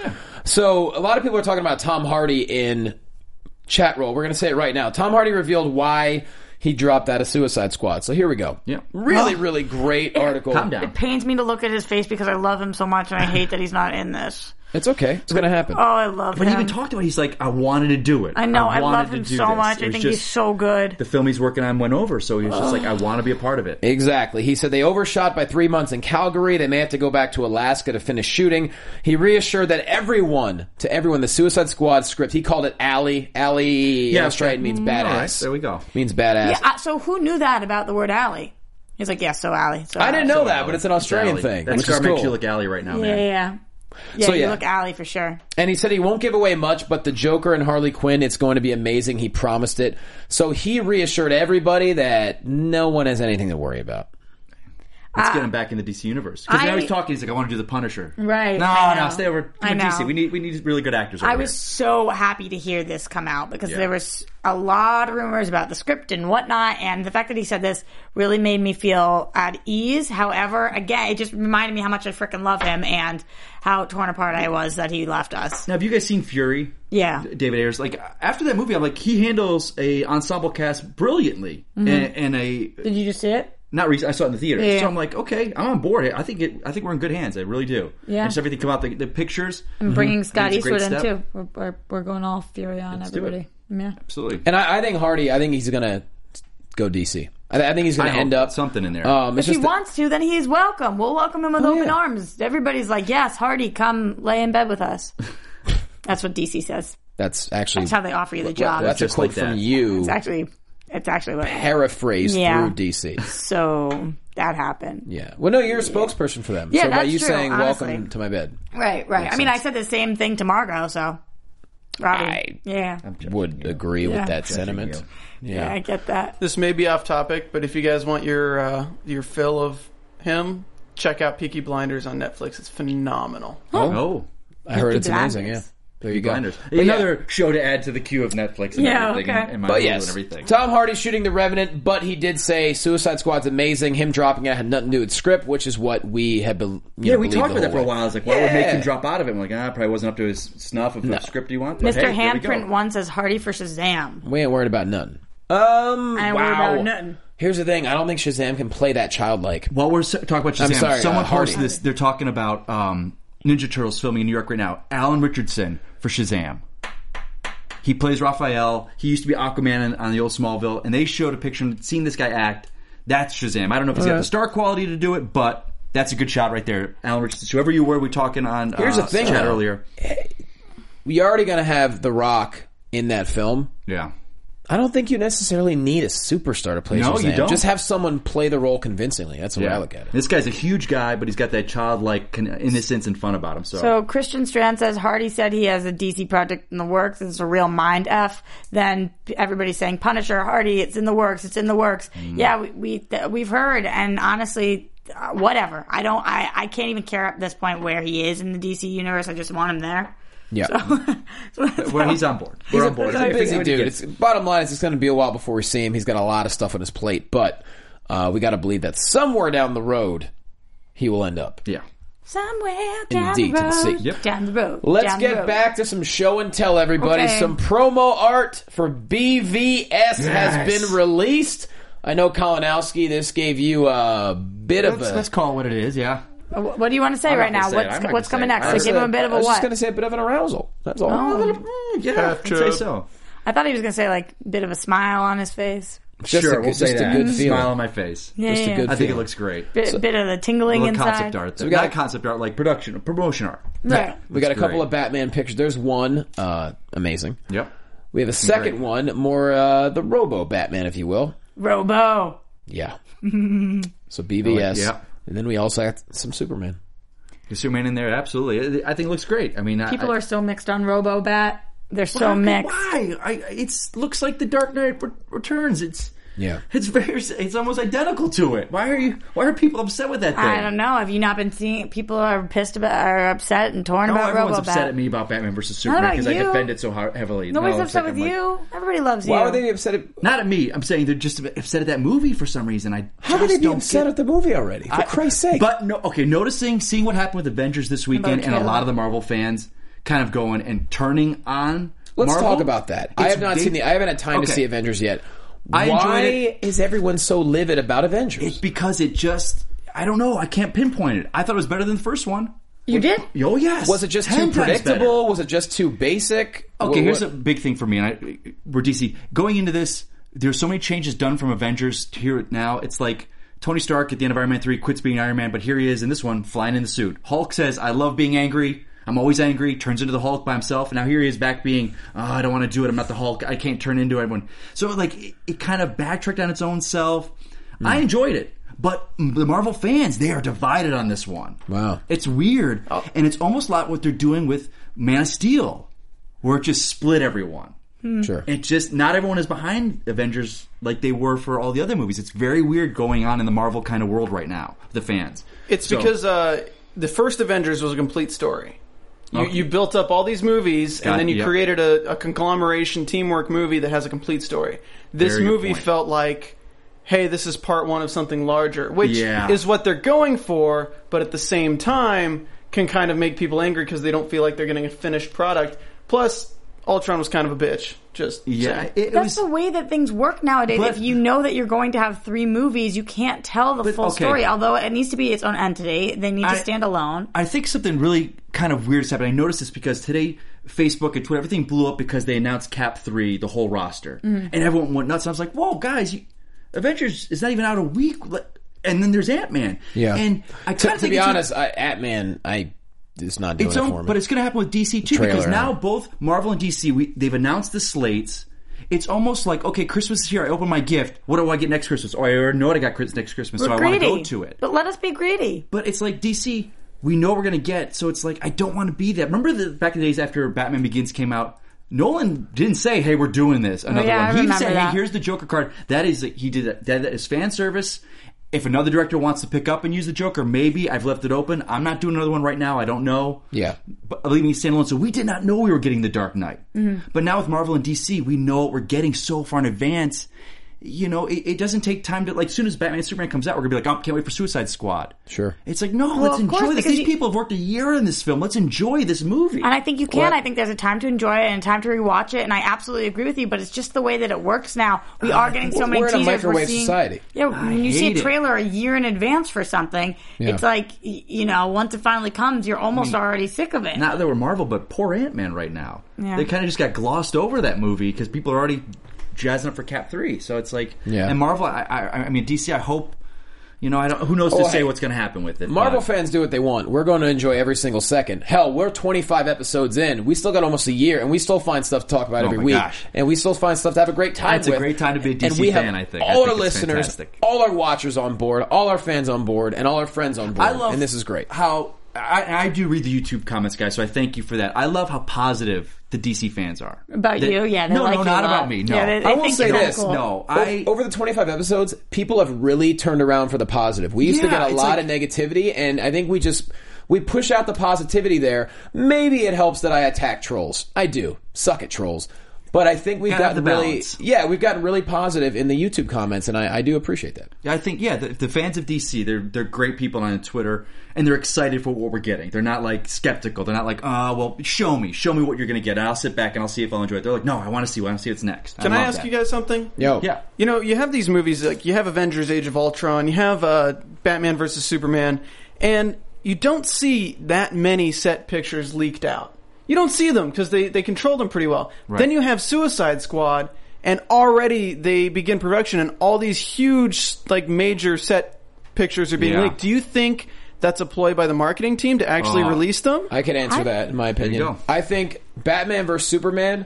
Speaker 5: So a lot of people are talking about Tom Hardy in chat roll. We're going to say it right now. Tom Hardy revealed why he dropped out of Suicide Squad. So here we go.
Speaker 7: Yeah.
Speaker 5: Really, really great article.
Speaker 7: Calm down.
Speaker 6: It pains me to look at his face because I love him so much, and I hate that he's not in this.
Speaker 5: It's okay. It's going to happen.
Speaker 6: Oh, I love
Speaker 7: But
Speaker 6: him.
Speaker 7: he even talked about it. He's like, I wanted to do it.
Speaker 6: I know. I,
Speaker 7: wanted
Speaker 6: love
Speaker 7: to
Speaker 6: him
Speaker 7: do
Speaker 6: so
Speaker 7: this.
Speaker 6: much.
Speaker 7: It
Speaker 6: I
Speaker 7: was
Speaker 6: think
Speaker 7: just
Speaker 6: he's so good.
Speaker 7: The film he's working on went over, so he was just like, I want to be a part of it.
Speaker 5: Exactly. He said they overshot by three months in Calgary. They may have to go back to Alaska to finish shooting. He reassured that everyone, to everyone, the Suicide Squad script, he called it Alley. Alley in
Speaker 7: Yeah,
Speaker 5: Australian means
Speaker 7: All
Speaker 5: badass.
Speaker 7: right, there we go.
Speaker 5: Means badass.
Speaker 6: Yeah, uh, so who knew that about the word alley? He's like, yeah, so alley. So
Speaker 5: I didn't know
Speaker 6: alley.
Speaker 5: that, but it's an Australian
Speaker 7: Alley.
Speaker 5: thing,
Speaker 7: That
Speaker 5: which
Speaker 7: scar
Speaker 5: is
Speaker 7: makes
Speaker 5: cool.
Speaker 7: you look alley right now,
Speaker 6: Yeah,
Speaker 7: man.
Speaker 6: yeah. Yeah,
Speaker 5: So,
Speaker 6: you
Speaker 5: yeah.
Speaker 6: look alley for sure.
Speaker 5: And he said he won't give away much, but the Joker and Harley Quinn, it's going to be amazing. He promised it. So he reassured everybody that no one has anything to worry about.
Speaker 7: Let's get him back in the D C universe. Because now
Speaker 6: I-
Speaker 7: he's talking, he's like, I want to do the Punisher.
Speaker 6: Right,
Speaker 7: No,
Speaker 6: I
Speaker 7: no,
Speaker 6: know.
Speaker 7: stay over
Speaker 6: I
Speaker 7: with D C.
Speaker 6: know.
Speaker 7: We need, we need really good actors over
Speaker 6: I was
Speaker 7: here.
Speaker 6: so happy to hear this come out because
Speaker 7: Yeah.
Speaker 6: there was a lot of rumors about the script and whatnot, and the fact that he said this really made me feel at ease. However, again, it just reminded me how much I freaking love him and how torn apart I was that he left us.
Speaker 7: Now, have you guys seen Fury?
Speaker 6: Yeah.
Speaker 7: David Ayers. Like, after that movie, I'm like, he handles a ensemble cast brilliantly.
Speaker 6: Mm-hmm.
Speaker 7: And, and a...
Speaker 6: Did you just see it?
Speaker 7: Not recently. I saw it in the theater.
Speaker 6: Yeah.
Speaker 7: So I'm like, okay, I'm on board. I think it. I think we're in good hands. I really do.
Speaker 6: Yeah.
Speaker 7: And just everything come out, the, the pictures.
Speaker 6: I'm bringing Scott
Speaker 7: I think it's a great
Speaker 6: Eastwood in
Speaker 7: step.
Speaker 6: too. We're, we're, we're going all Fury on
Speaker 7: Let's do
Speaker 6: everybody. Yeah.
Speaker 7: Absolutely.
Speaker 5: And I, I think Hardy. I think he's gonna go D C. I, I think he's gonna
Speaker 7: I
Speaker 5: end
Speaker 7: hope
Speaker 5: up
Speaker 7: something in there.
Speaker 5: Um,
Speaker 6: If
Speaker 5: it's
Speaker 6: he
Speaker 5: just that-
Speaker 6: wants to, then he's welcome. We'll welcome him with
Speaker 5: Oh,
Speaker 6: open
Speaker 5: yeah.
Speaker 6: arms. Everybody's like, yes, Hardy, come lay in bed with us. That's what D C says.
Speaker 5: that's actually
Speaker 6: That's how they offer you the job.
Speaker 5: that's a
Speaker 7: Just
Speaker 5: quote
Speaker 7: like
Speaker 5: from
Speaker 7: that.
Speaker 5: you,
Speaker 6: It's actually, it's actually what.
Speaker 5: paraphrased
Speaker 6: Yeah.
Speaker 5: through D C.
Speaker 6: So that happened.
Speaker 5: Yeah. Well, no, you're a spokesperson for them.
Speaker 6: Yeah,
Speaker 5: so by
Speaker 6: that's
Speaker 5: you
Speaker 6: true,
Speaker 5: saying
Speaker 6: honestly.
Speaker 5: "Welcome to my bed,"
Speaker 6: Right, right. I mean, I said the same thing to Margot, so. Robbie.
Speaker 5: I-
Speaker 6: yeah.
Speaker 5: would agree
Speaker 6: Yeah.
Speaker 5: with that sentiment.
Speaker 6: Yeah, I get that.
Speaker 8: This may be off topic, but if you guys want your uh, your fill of him, check out Peaky Blinders on Netflix. It's phenomenal.
Speaker 7: oh,
Speaker 5: I heard it's
Speaker 6: Peaky
Speaker 5: amazing. Yeah.
Speaker 6: Blinders.
Speaker 5: There you go.
Speaker 7: Blinders.
Speaker 5: But
Speaker 7: Another show to add to the queue of Netflix and
Speaker 6: Yeah,
Speaker 7: everything,
Speaker 6: okay.
Speaker 7: and, and my
Speaker 5: But
Speaker 7: Hulu
Speaker 5: yes,
Speaker 7: and everything.
Speaker 5: Tom Hardy's shooting The Revenant, but he did say Suicide Squad's amazing. Him dropping it had nothing to do with script, which is what we had. Be, you
Speaker 7: Yeah,
Speaker 5: know,
Speaker 7: we
Speaker 5: believed
Speaker 7: talked
Speaker 5: the
Speaker 7: about that
Speaker 5: whole
Speaker 7: for a
Speaker 5: way.
Speaker 7: while. I was like, what would make
Speaker 5: Yeah.
Speaker 7: him drop out of it? I'm like, ah, probably wasn't up to his snuff of the script you want. But
Speaker 6: Mister
Speaker 7: hey, there we go.
Speaker 6: Handprint one says Hardy for Shazam.
Speaker 5: We ain't worried about none. Um,
Speaker 6: I ain't
Speaker 5: wow.
Speaker 6: worried about nothing.
Speaker 5: Here's the thing: I don't think Shazam can play that childlike.
Speaker 7: While we're s- talking about Shazam,
Speaker 5: I'm sorry,
Speaker 7: someone
Speaker 5: uh, Hardy.
Speaker 7: posted this. They're talking about um, Ninja Turtles filming in New York right now. Alan Richardson for Shazam. He plays Raphael. He used to be Aquaman on the old Smallville, and they showed a picture and seeing this guy act. That's Shazam. I don't know if he's got the star quality to do it, but that's a good shot right there. Alan Richardson. Whoever you were, we talking on
Speaker 5: Here's
Speaker 7: uh,
Speaker 5: the thing,
Speaker 7: chat
Speaker 5: though.
Speaker 7: earlier.
Speaker 5: You're already going to have The Rock in that film.
Speaker 7: Yeah.
Speaker 5: I don't think you necessarily need a superstar to play
Speaker 7: No,
Speaker 5: Shazam.
Speaker 7: you don't.
Speaker 5: Just have someone play the role convincingly. That's the way I look at it.
Speaker 7: This guy's a huge guy, but he's got that childlike con- innocence and fun about him. So,
Speaker 6: So Christian Strand says Hardy said he has a D C project in the works. It's a real mind f. Then everybody's saying Punisher, Hardy, it's in the works. It's in the works.
Speaker 7: Mm.
Speaker 6: Yeah, we, we th- we've heard, and honestly, uh, whatever. I don't. I, I can't even care at this point where he is in the D C universe. I just want him there.
Speaker 5: Yeah.
Speaker 6: So,
Speaker 7: well, he's on board. We're on board.
Speaker 5: He's a
Speaker 7: If he-
Speaker 5: busy
Speaker 7: if he
Speaker 5: dude.
Speaker 7: gets-
Speaker 5: It's, bottom line is it's going to be a while before we see him. He's got a lot of stuff on his plate, but uh, we got to believe that somewhere down the road he will end up.
Speaker 7: Yeah.
Speaker 6: somewhere down
Speaker 5: Indeed,
Speaker 6: the
Speaker 5: to the sea.
Speaker 6: road.
Speaker 7: Yep.
Speaker 6: Down the road.
Speaker 5: Let's
Speaker 6: down the
Speaker 5: get
Speaker 6: road.
Speaker 5: back to some show and tell, everybody.
Speaker 6: Okay.
Speaker 5: Some promo art for B V S has
Speaker 7: Yes.
Speaker 5: been released. I know, Kalinowski, this gave you a bit of
Speaker 7: Let's,
Speaker 5: a...
Speaker 7: let's call it what it is, yeah.
Speaker 6: Uh, wh- What do you want to say
Speaker 7: I'm not
Speaker 6: right
Speaker 7: gonna
Speaker 6: now?
Speaker 7: say it.
Speaker 6: What's
Speaker 7: I'm not
Speaker 6: what's
Speaker 7: gonna
Speaker 6: coming
Speaker 7: say it.
Speaker 6: next?
Speaker 7: I
Speaker 6: They
Speaker 7: was
Speaker 6: give him a bit of
Speaker 5: I
Speaker 6: a
Speaker 5: was
Speaker 6: what?
Speaker 5: just going to say a bit of an arousal. That's all.
Speaker 7: Mm, yeah, I'd say so.
Speaker 6: I thought he was going to say like bit of a smile on his face.
Speaker 5: Just
Speaker 7: sure,
Speaker 5: a,
Speaker 7: we'll
Speaker 5: just
Speaker 7: say
Speaker 5: a
Speaker 7: that.
Speaker 5: good feeling.
Speaker 7: Smile on my face.
Speaker 6: Yeah,
Speaker 5: Just a
Speaker 6: yeah.
Speaker 5: good
Speaker 7: I think it
Speaker 5: feeling.
Speaker 7: looks great.
Speaker 6: Bit, bit of the
Speaker 7: A
Speaker 6: tingling
Speaker 7: little
Speaker 6: inside.
Speaker 7: concept art.
Speaker 5: we
Speaker 7: we
Speaker 5: got-
Speaker 7: Not concept art, like production, promotion art.
Speaker 6: Right.
Speaker 5: We got a
Speaker 7: Looks
Speaker 5: couple
Speaker 7: great.
Speaker 5: of Batman pictures. There's one, uh, amazing.
Speaker 7: Yep.
Speaker 5: We have a second
Speaker 7: great.
Speaker 5: one, more uh, the Robo Batman, if you will.
Speaker 6: Robo.
Speaker 5: Yeah. So B V S.
Speaker 7: yeah.
Speaker 5: And then we also got some Superman.
Speaker 7: Superman in there, absolutely. I think it looks great. I mean,
Speaker 6: People
Speaker 7: I,
Speaker 6: are so mixed on Robo Bat. They're so
Speaker 7: why,
Speaker 6: mixed.
Speaker 7: Why? I, it looks like the Dark Knight Re- Returns. It's
Speaker 5: Yeah.
Speaker 7: It's very. It's almost identical to it. Why are you? Why are people upset with that thing?
Speaker 6: I don't know. Have you not been seeing? People are pissed about, are upset and torn
Speaker 7: No,
Speaker 6: about
Speaker 7: everyone's
Speaker 6: Robo
Speaker 7: upset
Speaker 6: Bat.
Speaker 7: at me about Batman versus
Speaker 6: Not
Speaker 7: Superman
Speaker 6: about
Speaker 7: because I
Speaker 6: you.
Speaker 7: defend it so hard, heavily.
Speaker 6: Nobody's
Speaker 7: No, it's
Speaker 6: upset
Speaker 7: like
Speaker 6: with
Speaker 7: I'm like-
Speaker 6: you. Everybody loves
Speaker 5: Why
Speaker 6: you.
Speaker 5: would they be upset at...
Speaker 7: Not at me. I'm saying they're just upset at that movie for some reason. I
Speaker 5: How could
Speaker 7: just
Speaker 5: they be
Speaker 7: don't
Speaker 5: upset
Speaker 7: get-
Speaker 5: at the movie already? For
Speaker 7: I-
Speaker 5: Christ's sake.
Speaker 7: But no, okay. Noticing, seeing what happened with Avengers this weekend, and a
Speaker 6: trailer.
Speaker 7: lot of the Marvel fans kind of going and turning on.
Speaker 5: Let's
Speaker 7: Marvel.
Speaker 5: talk about that. I
Speaker 7: It's-
Speaker 5: have not
Speaker 7: they-
Speaker 5: seen the... I haven't had time to
Speaker 7: Okay.
Speaker 5: see Avengers yet.
Speaker 7: I
Speaker 5: Why
Speaker 7: enjoyed it.
Speaker 5: is everyone so livid about Avengers?
Speaker 7: It's because it just. I don't know. I can't pinpoint it. I thought it was better than the first one.
Speaker 6: You did?
Speaker 7: Oh yes.
Speaker 5: Was it just
Speaker 7: Ten
Speaker 5: too
Speaker 7: times better.
Speaker 5: predictable? Was it just too basic?
Speaker 7: Okay,
Speaker 5: What-
Speaker 7: here's
Speaker 5: what-
Speaker 7: a big thing for me, and I, we're D C. Going into this, there's so many changes done from Avengers to here now. It's like Tony Stark at the end of Iron Man three quits being Iron Man, but here he is in this one, flying in the suit. Hulk says, I love being angry. I'm always angry. Turns into the Hulk by himself. And now here he is back being, oh, I don't want to do it. I'm not the Hulk. I can't turn into everyone. So like, it, it kind of backtracked on its own self. I enjoyed it. But the Marvel fans, they are divided on this one.
Speaker 5: Wow.
Speaker 7: It's weird. And it's almost like what they're doing with Man of Steel, where it just split everyone.
Speaker 5: Sure.
Speaker 7: It just, not everyone is behind Avengers like they were for all the other movies. It's very weird going on in the Marvel kind of world right now, the fans.
Speaker 8: It's
Speaker 7: So-
Speaker 8: because uh, the first Avengers was a complete story. You,
Speaker 7: Okay.
Speaker 8: you built up all these movies,
Speaker 7: Got
Speaker 8: and then
Speaker 7: it,
Speaker 8: you
Speaker 7: yep.
Speaker 8: created a, a conglomeration teamwork movie that has a complete story. This
Speaker 7: Very good
Speaker 8: movie
Speaker 7: point.
Speaker 8: felt like, hey, this is part one of something larger, which
Speaker 7: Yeah.
Speaker 8: is what they're going for, but at the same time can kind of make people angry because they don't feel like they're getting a finished product. Plus, Ultron was kind of a bitch. Just
Speaker 7: yeah,
Speaker 8: saying.
Speaker 7: it, it
Speaker 6: That's
Speaker 7: was.
Speaker 6: the way that things work nowadays.
Speaker 7: But-
Speaker 6: if you know that you're going to have three movies, you can't tell the
Speaker 7: But,
Speaker 6: full
Speaker 7: okay.
Speaker 6: story. Although it needs to be its own entity, they need to
Speaker 7: I-
Speaker 6: stand alone.
Speaker 7: I think something really kind of weird has happened. I noticed this because today Facebook and Twitter, everything blew up because they announced Cap three, the whole roster,
Speaker 6: Mm-hmm.
Speaker 7: and everyone went nuts. I was like, "Whoa, guys! You, Avengers is not even out a week." And then there's Ant-Man.
Speaker 5: Yeah.
Speaker 7: And I
Speaker 5: To,
Speaker 7: kind of
Speaker 5: to be honest, I, Ant-Man, I it's not doing
Speaker 7: it's
Speaker 5: it
Speaker 7: own,
Speaker 5: for me.
Speaker 7: but it's going to happen with D C too
Speaker 5: Trailer,
Speaker 7: because now
Speaker 5: huh?
Speaker 7: both Marvel and D C we, they've announced the slates. It's almost like, okay, Christmas is here. I open my gift. What do I get next Christmas? Oh, I already know what I got Chris- next Christmas,
Speaker 6: We're
Speaker 7: so I want to
Speaker 6: greedy.
Speaker 7: go to it.
Speaker 6: But let us be greedy.
Speaker 7: But it's like D C, we know we're going to get, so it's like I don't want to be that. Remember the back in the days after Batman Begins came out, Nolan didn't say, "Hey, we're doing this." Another
Speaker 6: yeah, I
Speaker 7: one. He
Speaker 6: remember
Speaker 7: said,
Speaker 6: that.
Speaker 7: "Hey, here's the Joker card." That is, he did that. That is fan service. If another director wants to pick up and use the Joker, maybe I've left it open. I'm not doing another one right now. I don't know.
Speaker 5: Yeah.
Speaker 7: But leaving it standalone. So we did not know we were getting the Dark Knight.
Speaker 6: Mm-hmm.
Speaker 7: But now with Marvel and D C, we know what we're getting so far in advance. You know, it, it doesn't take time to, like, as soon as Batman and Superman comes out, we're going to be like, oh, can't wait for Suicide Squad.
Speaker 5: Sure.
Speaker 7: It's like, no,
Speaker 6: Well,
Speaker 7: let's
Speaker 6: of course,
Speaker 7: enjoy this.
Speaker 6: because
Speaker 7: These
Speaker 6: you-
Speaker 7: people have worked a year on this film. Let's enjoy this movie.
Speaker 6: And I think you can.
Speaker 5: Well,
Speaker 6: I think there's a time to enjoy it and a time to rewatch it. And I absolutely agree with you. But it's just the way that it works now. We are getting so
Speaker 5: We're
Speaker 6: many
Speaker 5: in a
Speaker 6: teasers. We're
Speaker 5: microwave
Speaker 6: seeing,
Speaker 5: society.
Speaker 6: Yeah, when you see
Speaker 7: hate
Speaker 6: a
Speaker 7: it.
Speaker 6: trailer a year in advance for something,
Speaker 5: Yeah.
Speaker 6: it's like y- you know, once it finally comes, you're almost already sick of it.
Speaker 7: Not that we're Marvel, but poor Ant-Man right now.
Speaker 6: Yeah.
Speaker 7: They kind of just got glossed over that movie because people are already jazzing up for Cap three. So it's like,
Speaker 5: Yeah.
Speaker 7: and Marvel, I, I, I mean, D C, I hope, you know, I don't, who knows to
Speaker 5: Oh,
Speaker 7: say
Speaker 5: hey.
Speaker 7: what's going to happen with it.
Speaker 5: Marvel
Speaker 7: but-
Speaker 5: fans do what they want. We're going to enjoy every single second. Hell, we're twenty-five episodes in. We still got almost a year, and we still find stuff to talk about
Speaker 7: Oh
Speaker 5: every
Speaker 7: my
Speaker 5: week.
Speaker 7: gosh.
Speaker 5: And we still find stuff to have a great time
Speaker 7: It's a
Speaker 5: with.
Speaker 7: great time to be a D C
Speaker 5: and we have
Speaker 7: fan, I think. I
Speaker 5: All
Speaker 7: think
Speaker 5: our
Speaker 7: it's
Speaker 5: listeners,
Speaker 7: fantastic.
Speaker 5: all our watchers on board, all our fans on board, and all our friends on board.
Speaker 7: I love
Speaker 5: and this is great.
Speaker 7: How I, I do read the YouTube comments, guys, so I thank you for that. I love how positive the D C fans are.
Speaker 6: About you? Yeah, they
Speaker 7: No,
Speaker 6: like
Speaker 7: no,
Speaker 6: you
Speaker 7: not
Speaker 6: a lot.
Speaker 7: about me. No.
Speaker 6: Yeah, they- they
Speaker 5: I will
Speaker 6: think
Speaker 5: say
Speaker 6: you're
Speaker 5: this.
Speaker 6: cool.
Speaker 7: No,
Speaker 5: O-
Speaker 7: I
Speaker 5: over the twenty-five episodes, people have really turned around for the positive. We used to
Speaker 7: Yeah,
Speaker 5: get a
Speaker 7: it's
Speaker 5: lot
Speaker 7: like-
Speaker 5: of negativity, and I think we just we push out the positivity there. Maybe it helps that I attack trolls. I do. Suck at trolls. But I think we've
Speaker 7: Gotta have
Speaker 5: gotten
Speaker 7: the
Speaker 5: really,
Speaker 7: balance.
Speaker 5: yeah, we've gotten really positive in the YouTube comments, and I, I do appreciate that.
Speaker 7: I think, yeah, the, the fans of D C, they're they're great people on Twitter, and they're excited for what we're getting. They're not, like, skeptical. They're not like, oh, well, show me. Show me what you're going to get, and I'll sit back and I'll see if I'll enjoy it. They're like, no, I want to see. I want to see what's next.
Speaker 8: Can I,
Speaker 7: love
Speaker 8: ask
Speaker 7: that.
Speaker 8: you guys something?
Speaker 5: Yo,
Speaker 7: Yeah.
Speaker 8: You know, you have these movies, like you have Avengers Age of Ultron, you have uh, Batman versus Superman, and you don't see that many set pictures leaked out. You don't see them because they, they control them pretty well.
Speaker 7: Right.
Speaker 8: Then you have Suicide Squad, and already they begin production, and all these huge, like, major set pictures are being
Speaker 7: Yeah.
Speaker 8: leaked. Do you think that's a ploy by the marketing team to actually
Speaker 7: Uh,
Speaker 8: release them?
Speaker 5: I can answer
Speaker 6: I-
Speaker 5: that in my opinion.
Speaker 7: go.
Speaker 5: I think Batman versus Superman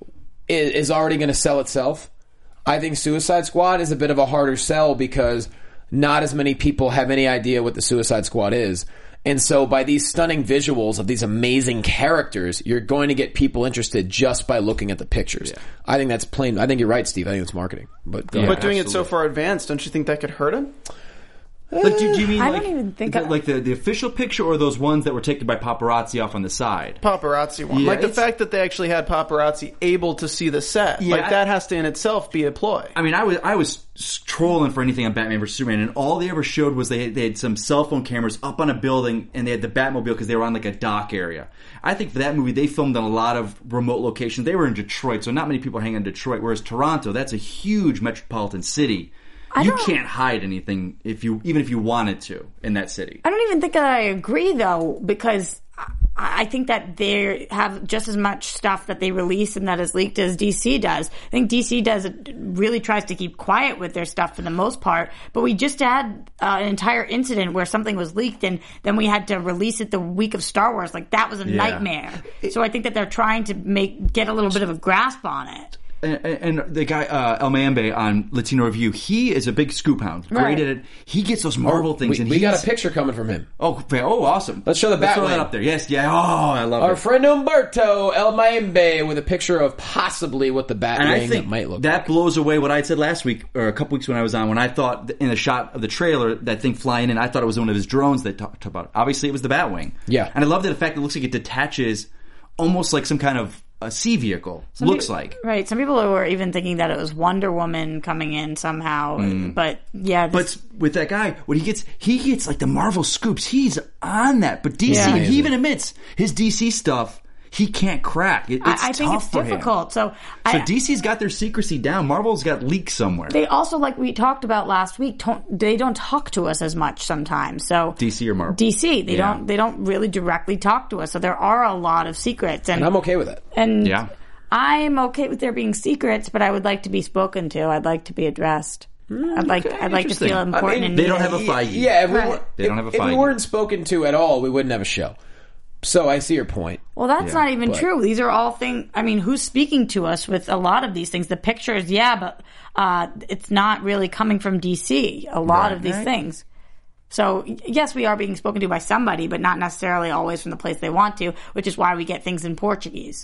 Speaker 5: is, is already going to sell itself. I think Suicide Squad is a bit of a harder sell because not as many people have any idea what the Suicide Squad is. And so by these stunning visuals of these amazing characters, you're going to get people interested just by looking at the pictures. I think that's plain. I think you're right, Steve. I think it's marketing. But, go
Speaker 7: Yeah.
Speaker 5: ahead.
Speaker 8: but doing it so
Speaker 7: absolutely.
Speaker 8: far advanced, don't you think that could hurt him?
Speaker 7: Like, do, do you mean
Speaker 6: I
Speaker 7: like,
Speaker 6: don't even think
Speaker 7: the,
Speaker 6: I-
Speaker 7: like the, the official picture or those ones that were taken by paparazzi off on the side?
Speaker 8: Paparazzi one.
Speaker 7: Yeah,
Speaker 8: like the
Speaker 7: it's-
Speaker 8: fact that they actually had paparazzi able to see the set.
Speaker 7: Yeah,
Speaker 8: like
Speaker 7: I-
Speaker 8: that has to in itself be a ploy.
Speaker 7: I mean, I was I was trolling for anything on Batman versus Superman, and all they ever showed was they had, they had some cell phone cameras up on a building, and they had the Batmobile because they were on like a dock area. I think for that movie, they filmed on a lot of remote locations. They were in Detroit, so not many people hang in Detroit. Whereas Toronto, that's a huge metropolitan city.
Speaker 6: I
Speaker 7: You
Speaker 6: don't-
Speaker 7: can't hide anything if you even if you wanted to in that city.
Speaker 6: I don't even think that I agree though, because I I think that they have just as much stuff that they release and that is leaked as D C does. I think D C does really tries to keep quiet with their stuff for the most part, but we just had uh, an entire incident where something was leaked and then we had to release it the week of Star Wars. Like that was a
Speaker 7: Yeah.
Speaker 6: nightmare. So I think that they're trying to make get a little bit of a grasp on it.
Speaker 7: And, and the guy uh, El Mayambe on Latino Review, he is a big scoop hound. Great
Speaker 6: Right.
Speaker 7: at it. He gets those Marvel things,
Speaker 5: we,
Speaker 7: and
Speaker 5: we got
Speaker 7: he's-
Speaker 5: a picture coming from him.
Speaker 7: Oh, fa- oh, awesome!
Speaker 5: Let's show the
Speaker 7: Let's throw
Speaker 5: Batwing.
Speaker 7: that up there. Yes, yeah. Oh, I love
Speaker 5: Our
Speaker 7: it.
Speaker 5: friend Umberto El Maembe with a picture of possibly what the
Speaker 7: And I
Speaker 5: Batwing
Speaker 7: think
Speaker 5: might look
Speaker 7: that
Speaker 5: like.
Speaker 7: blows away what I had said last week or a couple weeks when I was on. When I thought in the shot of the trailer that thing flying in, I thought it was one of his drones they talked about. Obviously, it was the Batwing.
Speaker 5: Yeah.
Speaker 7: and I love that the fact that it looks like it detaches, almost like some kind of a sea vehicle.
Speaker 6: Some
Speaker 7: looks
Speaker 6: peop-
Speaker 7: like.
Speaker 6: Right. Some people were even thinking that it was Wonder Woman coming in somehow. But yeah, this,
Speaker 7: But with that guy, when he gets, he gets like the Marvel scoops. He's on that. But D C,
Speaker 6: Yeah.
Speaker 7: and he even admits his D C stuff. he can't crack. It, it's
Speaker 6: I, I think
Speaker 7: tough
Speaker 6: it's
Speaker 7: for
Speaker 6: difficult.
Speaker 7: him.
Speaker 6: So,
Speaker 7: So
Speaker 6: I,
Speaker 7: D C's got their secrecy down. Marvel's got leaks somewhere.
Speaker 6: they also, like we talked about last week, don't, they don't talk to us as much sometimes. So
Speaker 7: D C or Marvel?
Speaker 6: D C, they
Speaker 7: Yeah.
Speaker 6: don't they don't really directly talk to us. So there are a lot of secrets, and,
Speaker 5: And I'm okay with it.
Speaker 6: And
Speaker 7: Yeah.
Speaker 6: I'm okay with there being secrets, but I would like to be spoken to. I'd like to be addressed. I'd like
Speaker 7: okay,
Speaker 6: I'd like to
Speaker 7: interesting.
Speaker 6: feel
Speaker 7: I
Speaker 6: important.
Speaker 5: mean,
Speaker 6: and
Speaker 7: they don't
Speaker 6: needed.
Speaker 7: have a Feige.
Speaker 5: Yeah, if we,
Speaker 6: Right.
Speaker 5: were,
Speaker 7: They don't have a
Speaker 5: if, if we
Speaker 7: Feige.
Speaker 5: weren't spoken to at all, we wouldn't have a show. So I see your point.
Speaker 6: Well, that's
Speaker 7: Yeah,
Speaker 6: not even
Speaker 5: but-
Speaker 6: true. These are all things. I mean, who's speaking to us with a lot of these things? The pictures, yeah, but uh, it's not really coming from D C. A lot
Speaker 7: Right.
Speaker 6: of these
Speaker 7: Right.
Speaker 6: things. So yes, we are being spoken to by somebody, but not necessarily always from the place they want to, which is why we get things in Portuguese.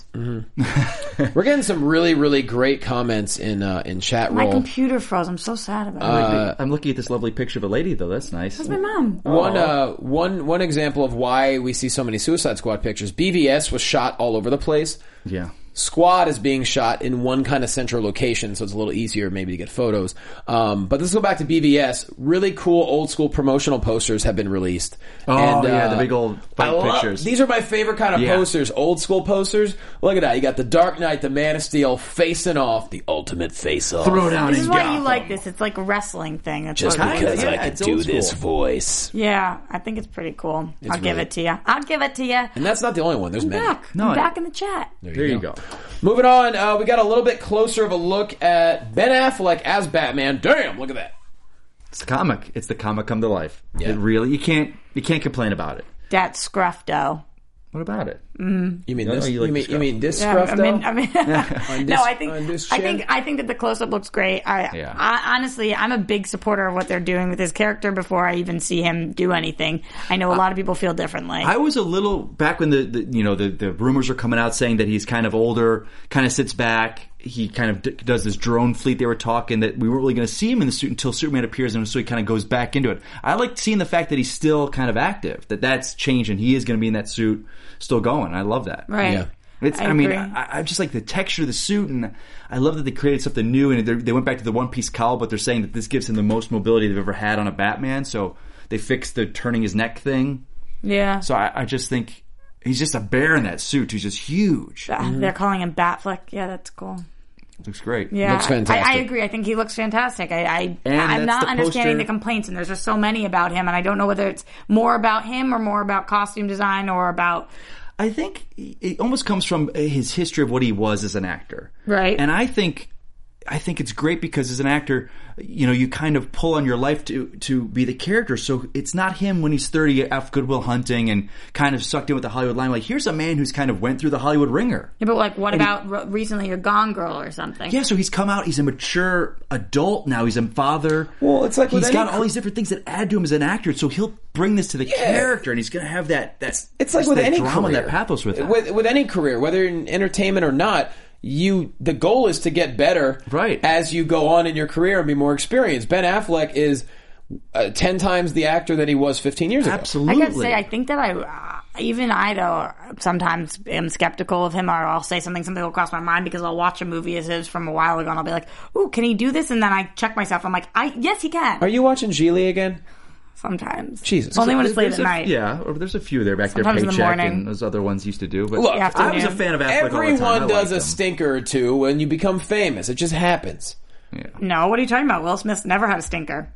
Speaker 5: We're getting some really, really great comments in uh, in chat
Speaker 6: My
Speaker 5: roll.
Speaker 6: computer froze. I'm so sad about
Speaker 5: Uh,
Speaker 6: it.
Speaker 7: I'm looking at this lovely picture of a lady, though. That's nice.
Speaker 6: That's my mom.
Speaker 5: One, uh, one, one example of why we see so many Suicide Squad pictures. B V S was shot all over the place.
Speaker 7: Yeah.
Speaker 5: Squad is being shot in one kind of central location, so it's a little easier maybe to get photos. Um, but let's go back to B V S. Really cool old school promotional posters have been released.
Speaker 7: Oh, yeah, the big old fight
Speaker 5: I love-
Speaker 7: pictures.
Speaker 5: These are my favorite kind of
Speaker 7: Yeah.
Speaker 5: posters, old school posters. Look at that. You got the Dark Knight, the Man of Steel facing off, the ultimate face off.
Speaker 7: Throw down
Speaker 6: This
Speaker 7: in
Speaker 6: is why
Speaker 7: Gotham.
Speaker 6: you like this. It's like a wrestling thing. It's
Speaker 5: Just
Speaker 6: what-
Speaker 5: because
Speaker 7: yeah,
Speaker 5: I can
Speaker 7: it's
Speaker 5: do
Speaker 7: old
Speaker 5: this
Speaker 7: school.
Speaker 5: voice.
Speaker 6: Yeah, I think it's pretty cool. I'll give
Speaker 5: really-
Speaker 6: it to you. I'll give it to you.
Speaker 5: And that's not the only one. There's
Speaker 6: I'm
Speaker 5: many.
Speaker 6: back.
Speaker 7: No,
Speaker 6: I'm
Speaker 7: I-
Speaker 6: back in the chat.
Speaker 7: There you go.
Speaker 5: Moving on, uh, we got a little bit closer of a look at Ben Affleck as Batman. Damn, look at that.
Speaker 7: It's the comic. It's the comic come to life.
Speaker 5: Yeah.
Speaker 7: It really, you can't, you can't complain about it.
Speaker 6: That's Scruffdo.
Speaker 7: What about it?
Speaker 5: You mean
Speaker 7: No,
Speaker 5: this?
Speaker 7: you
Speaker 5: You,
Speaker 7: like
Speaker 5: mean
Speaker 7: this
Speaker 5: you mean this
Speaker 6: Yeah,
Speaker 5: scruff
Speaker 6: I
Speaker 5: though?
Speaker 6: mean, I mean,
Speaker 5: On this-
Speaker 6: no, I think
Speaker 5: on this
Speaker 6: I
Speaker 5: chin?
Speaker 6: think I think that the close up looks great. I,
Speaker 7: Yeah.
Speaker 6: I honestly, I'm a big supporter of what they're doing with his character. Before I even see him do anything, I know a lot of people feel differently.
Speaker 7: I was a little back when the, the you know the, the rumors are coming out saying that he's kind of older, kind of sits back. He kind of d- does this drone fleet. They were talking that we weren't really going to see him in the suit until Superman appears, and so he kind of goes back into it. I like seeing the fact that he's still kind of active. That that's changed, and he is going to be in that suit, still going. I love that.
Speaker 6: right.
Speaker 5: Yeah.
Speaker 7: It's, I,
Speaker 6: I
Speaker 7: mean,
Speaker 6: agree.
Speaker 7: I, I just like the texture of the suit, and I love that they created something new. And they went back to the one piece cowl, but they're saying that this gives him the most mobility they've ever had on a Batman. So they fixed the turning his neck thing.
Speaker 6: Yeah.
Speaker 7: So I, I just think he's just a bear in that suit who's just huge.
Speaker 6: Uh, They're calling him Batfleck. Yeah, that's cool.
Speaker 7: Looks great.
Speaker 6: Yeah,
Speaker 5: Looks fantastic.
Speaker 6: I, I agree. I think he looks fantastic. I, I
Speaker 7: And
Speaker 6: I'm
Speaker 7: that's
Speaker 6: not
Speaker 7: the
Speaker 6: understanding
Speaker 7: poster-
Speaker 6: the complaints, and there's just so many about him, and I don't know whether it's more about him or more about costume design or about
Speaker 7: I think it almost comes from his history of what he was as an actor.
Speaker 6: Right.
Speaker 7: And I think I think it's great because as an actor, you know, you kind of pull on your life to to be the character. So it's not him when he's thirty off Goodwill Hunting and kind of sucked in with the Hollywood limelight. Here's a man who's kind of went through the Hollywood ringer.
Speaker 6: Yeah, but like, what
Speaker 7: And he-
Speaker 6: about re- recently your Gone Girl or something?
Speaker 7: Yeah, so he's come out. He's a mature adult now. He's a father.
Speaker 5: Well, it's like with
Speaker 7: he's
Speaker 5: any
Speaker 7: got
Speaker 5: cr-
Speaker 7: all these different things that add to him as an actor. So he'll bring this to the character, and he's going to have that. That
Speaker 5: It's like
Speaker 7: just
Speaker 5: with
Speaker 7: that
Speaker 5: any
Speaker 7: drama,
Speaker 5: career.
Speaker 7: that pathos with it.
Speaker 5: with with any career, whether in entertainment or not. You the goal is to get better
Speaker 7: Right.
Speaker 5: as you go on in your career and be more experienced. Ben Affleck is uh, ten times the actor that he was fifteen years ago.
Speaker 6: I
Speaker 7: Absolutely.
Speaker 6: gotta say, I think that I, uh, even I though, sometimes am skeptical of him, or I'll say something, something will cross my mind because I'll watch a movie as his from a while ago, and I'll be like, "Ooh, can he do this?" And then I check myself. I'm like, "I yes, he can."
Speaker 5: Are you watching Geely again?
Speaker 6: Sometimes,
Speaker 5: Jesus.
Speaker 6: only when it's late
Speaker 7: There's
Speaker 6: at
Speaker 7: a-
Speaker 6: night.
Speaker 7: Yeah, or there's a few there back
Speaker 6: Sometimes in
Speaker 7: there.
Speaker 6: the
Speaker 7: Paycheck
Speaker 6: morning.
Speaker 7: and those other ones used to do. But
Speaker 5: Look,
Speaker 7: I was a
Speaker 6: afternoon.
Speaker 7: fan of Affleck all the time. I
Speaker 5: Everyone
Speaker 7: liked
Speaker 5: does
Speaker 7: him.
Speaker 5: a stinker or two when you become famous. It just happens.
Speaker 7: Yeah.
Speaker 6: No, what are you talking about? Will Smith's never had a stinker.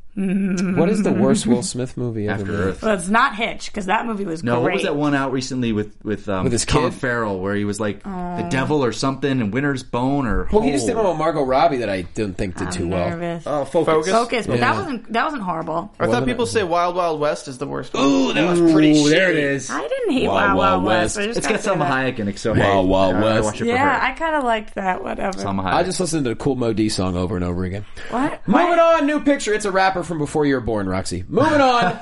Speaker 5: What is the worst Will Smith movie ever
Speaker 7: After
Speaker 5: made?
Speaker 7: Earth.
Speaker 6: Well, it's not Hitch because that movie was
Speaker 7: No,
Speaker 6: great.
Speaker 7: what was that one out recently with with, um,
Speaker 5: With his
Speaker 7: Tom
Speaker 5: kid?
Speaker 7: Farrell where he was like the devil or something and Winter's Bone or
Speaker 5: Well, he just did
Speaker 7: Hole.
Speaker 5: one with Margot Robbie that I didn't think did
Speaker 6: I'm
Speaker 5: too well.
Speaker 6: nervous.
Speaker 7: Oh, Focus.
Speaker 6: Focus, but
Speaker 5: Yeah.
Speaker 6: that wasn't that wasn't horrible.
Speaker 8: I thought
Speaker 5: Wasn't
Speaker 8: people
Speaker 5: it?
Speaker 8: say Wild Wild West is the worst one.
Speaker 5: Ooh, that was pretty
Speaker 7: Ooh,
Speaker 5: shitty.
Speaker 7: there it is.
Speaker 6: I didn't hate
Speaker 5: Wild
Speaker 6: Wild
Speaker 5: Wild
Speaker 6: Wild West.
Speaker 5: West.
Speaker 6: I just
Speaker 7: It's
Speaker 6: gotta
Speaker 7: got
Speaker 6: say
Speaker 7: Salma
Speaker 6: that.
Speaker 7: Hayek in it, so
Speaker 5: Wild
Speaker 7: hey,
Speaker 5: Wild
Speaker 7: uh, I
Speaker 5: West.
Speaker 7: watch it for
Speaker 6: Yeah,
Speaker 7: her.
Speaker 6: I kind of liked that. Whatever.
Speaker 7: Salma Hayek.
Speaker 5: I just listened to the Cool Mo D song over and over again.
Speaker 6: What?
Speaker 5: Moving on, new picture. It's a rapper from before you were born, Roxy. Moving on.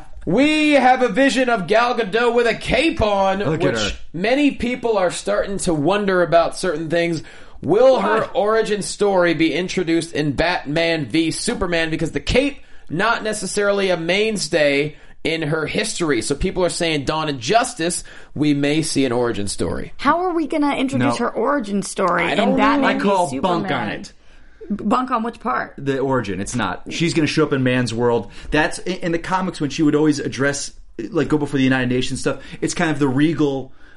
Speaker 5: We have a vision of Gal Gadot with a cape on,
Speaker 7: Look at
Speaker 5: which
Speaker 7: her.
Speaker 5: many people are starting to wonder about certain things. Will her
Speaker 7: What?
Speaker 5: origin story be introduced in Batman v Superman? Because the cape, not necessarily a mainstay in her history. So people are saying Dawn of Justice, we may see an origin story.
Speaker 6: How are we going to introduce
Speaker 7: No.
Speaker 6: her origin story
Speaker 5: I
Speaker 6: in
Speaker 5: don't know.
Speaker 6: Batman
Speaker 7: I call
Speaker 6: v
Speaker 7: bunk
Speaker 6: Superman?
Speaker 7: on it.
Speaker 6: Bunk on which part?
Speaker 7: The origin. It's not. She's going to show up in man's world. That's in in the comics when she would always address, like, go before the United Nations stuff. It's kind of the regal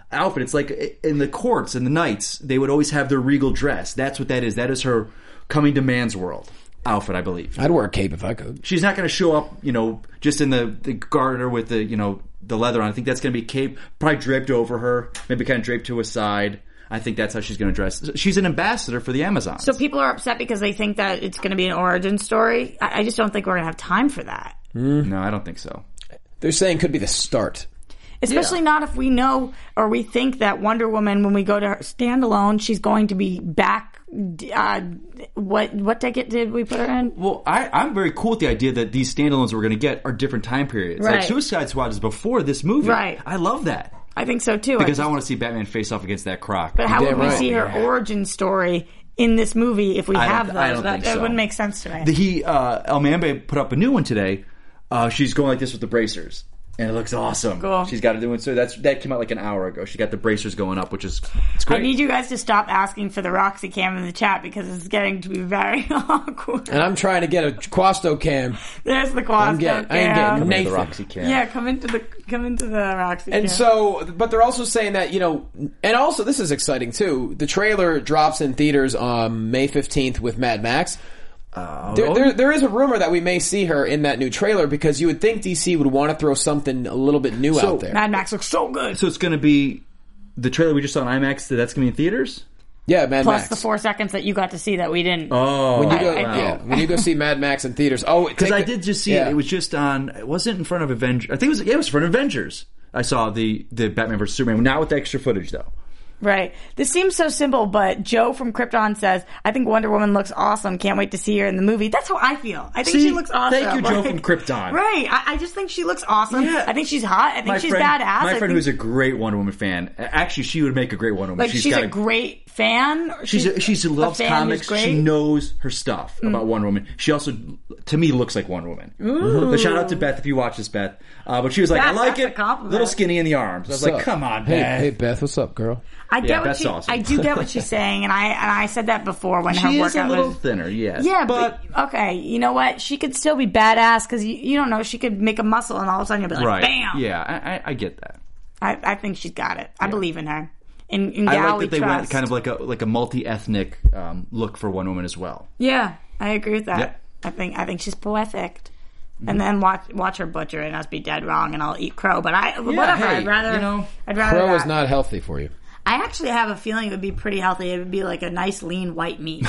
Speaker 7: outfit. It's like in the courts and the knights, they would always have their regal dress. That's what that is. That is her coming to man's world outfit, I believe.
Speaker 5: I'd wear a cape if I could.
Speaker 7: She's not going to show up, you know, just in the, the garter with the, you know, the leather on. I think that's going to be cape, probably draped over her, maybe kind of draped to a side. I think that's how she's going to dress. She's an ambassador for the Amazons.
Speaker 6: So people are upset because they think that it's going to be an origin story. I, I just don't think we're going to have time for that.
Speaker 7: Mm. No, I don't think so.
Speaker 5: They're saying could be the start.
Speaker 6: Especially yeah. not if we know or we think that Wonder Woman, when we go to her standalone, she's going to be back. Uh, what what decade did we put her in?
Speaker 7: Well, I, I'm very cool with the idea that these standalones we're going to get are different time periods.
Speaker 6: Right.
Speaker 7: Like Suicide Squad is before this movie.
Speaker 6: Right.
Speaker 7: I love that.
Speaker 6: I think so too.
Speaker 7: Because
Speaker 6: I, just,
Speaker 7: I want to see Batman face off against that croc.
Speaker 6: But how
Speaker 7: Damn
Speaker 6: would we
Speaker 7: right.
Speaker 6: see her
Speaker 7: yeah.
Speaker 6: origin story in this movie if we
Speaker 7: I
Speaker 6: have
Speaker 7: don't,
Speaker 6: those?
Speaker 7: I don't
Speaker 6: that
Speaker 7: think
Speaker 6: that
Speaker 7: so.
Speaker 6: wouldn't make sense to me.
Speaker 7: The, he, uh, El Mambe put up a new one today. Uh, she's going like this with the bracers. And it looks awesome.
Speaker 6: Cool.
Speaker 7: She's got it doing so. That's that came out like an hour ago. She got the bracers going up, which is it's great.
Speaker 6: I need you guys to stop asking for the Roxy cam in the chat because it's getting to be very awkward.
Speaker 5: And I'm trying to get a Quasto cam.
Speaker 6: There's the Quasto
Speaker 5: I'm getting,
Speaker 6: cam.
Speaker 5: I ain't getting
Speaker 7: Come
Speaker 5: Nathan.
Speaker 7: into the Roxy cam.
Speaker 6: Yeah, come into the come into the Roxy
Speaker 5: And
Speaker 6: cam.
Speaker 5: so, but they're also saying that, you know, and also this is exciting too. The trailer drops in theaters on May fifteenth with Mad Max.
Speaker 7: Uh,
Speaker 5: There, there, there is a rumor that we may see her in that new trailer because you would think D C would want to throw something a little bit new
Speaker 7: So,
Speaker 5: out there.
Speaker 6: Mad Max looks so good.
Speaker 7: So it's going to be the trailer we just saw on IMAX. That's going to be in theaters.
Speaker 5: Yeah, Mad
Speaker 6: Plus
Speaker 5: Max.
Speaker 6: the four seconds that you got to see that we didn't.
Speaker 7: Oh,
Speaker 5: when you go,
Speaker 6: I- I-
Speaker 5: yeah, when you go see Mad Max in theaters. Oh,
Speaker 7: because
Speaker 5: take
Speaker 7: I
Speaker 5: the-
Speaker 7: did just see
Speaker 5: yeah.
Speaker 7: it. It was just on. It wasn't in front of Avengers. I think it was. Yeah, it was in front of Avengers. I saw the the Batman versus Superman, not with the extra footage though.
Speaker 6: Right. This seems so simple, but Joe from Krypton says, I think Wonder Woman looks awesome. Can't wait to see her in the movie. That's how I feel. I think
Speaker 7: See?
Speaker 6: she looks awesome.
Speaker 7: Thank you, Joe
Speaker 6: Like-
Speaker 7: from Krypton.
Speaker 6: Right. I, I just think she looks awesome.
Speaker 7: Yeah.
Speaker 6: I think she's hot. I think
Speaker 7: My
Speaker 6: she's
Speaker 7: friend,
Speaker 6: badass.
Speaker 7: My
Speaker 6: I
Speaker 7: friend
Speaker 6: think,
Speaker 7: who's a great Wonder Woman fan. Actually, she would make a great Wonder Woman.
Speaker 6: like, she's,
Speaker 7: got
Speaker 6: a great fan. or
Speaker 7: She's a, she loves
Speaker 6: a fan
Speaker 7: comics.
Speaker 6: who's great?
Speaker 7: She knows her stuff about Wonder Woman. She also, to me, looks like Wonder Woman.
Speaker 6: Ooh.
Speaker 7: But shout out to Beth if you watch this, Beth. Uh, but she was like,
Speaker 6: Beth,
Speaker 7: I like
Speaker 6: that's a
Speaker 7: it.
Speaker 6: compliment.
Speaker 7: Little skinny in the arms. I was
Speaker 5: What's
Speaker 7: like,
Speaker 5: up?
Speaker 7: come on,
Speaker 5: Hey,
Speaker 7: Beth.
Speaker 5: hey, Beth, what's up, girl?
Speaker 6: I get
Speaker 7: Yeah,
Speaker 6: what
Speaker 7: that's
Speaker 6: she,
Speaker 7: awesome.
Speaker 6: I do get what she's saying, and I and I said that before when her
Speaker 7: She is a
Speaker 6: workout
Speaker 7: little
Speaker 6: was.
Speaker 7: thinner, yes.
Speaker 6: Yeah,
Speaker 7: but,
Speaker 6: but, okay, you know what? She could still be badass because you, you don't know. She could make a muscle, and all of a sudden you'll be like,
Speaker 7: right.
Speaker 6: bam!
Speaker 7: Yeah, I, I, I get that.
Speaker 6: I, I think she's got it. I believe in her. In, in
Speaker 7: I
Speaker 6: Gal,
Speaker 7: like
Speaker 6: we
Speaker 7: that they
Speaker 6: trust.
Speaker 7: went kind of like a like a multi-ethnic um, look for Wonder Woman as well.
Speaker 6: Yeah, I agree with that.
Speaker 7: Yeah.
Speaker 6: I think I think she's poetic. And then watch watch her butcher and us be dead wrong, and I'll eat crow. But I whatever.
Speaker 7: hey,
Speaker 6: I'd rather
Speaker 7: you know,
Speaker 6: I'd rather
Speaker 5: Crow
Speaker 6: that.
Speaker 5: is not healthy for you.
Speaker 6: I actually have a feeling it would be pretty healthy. It would be like a nice lean white meat.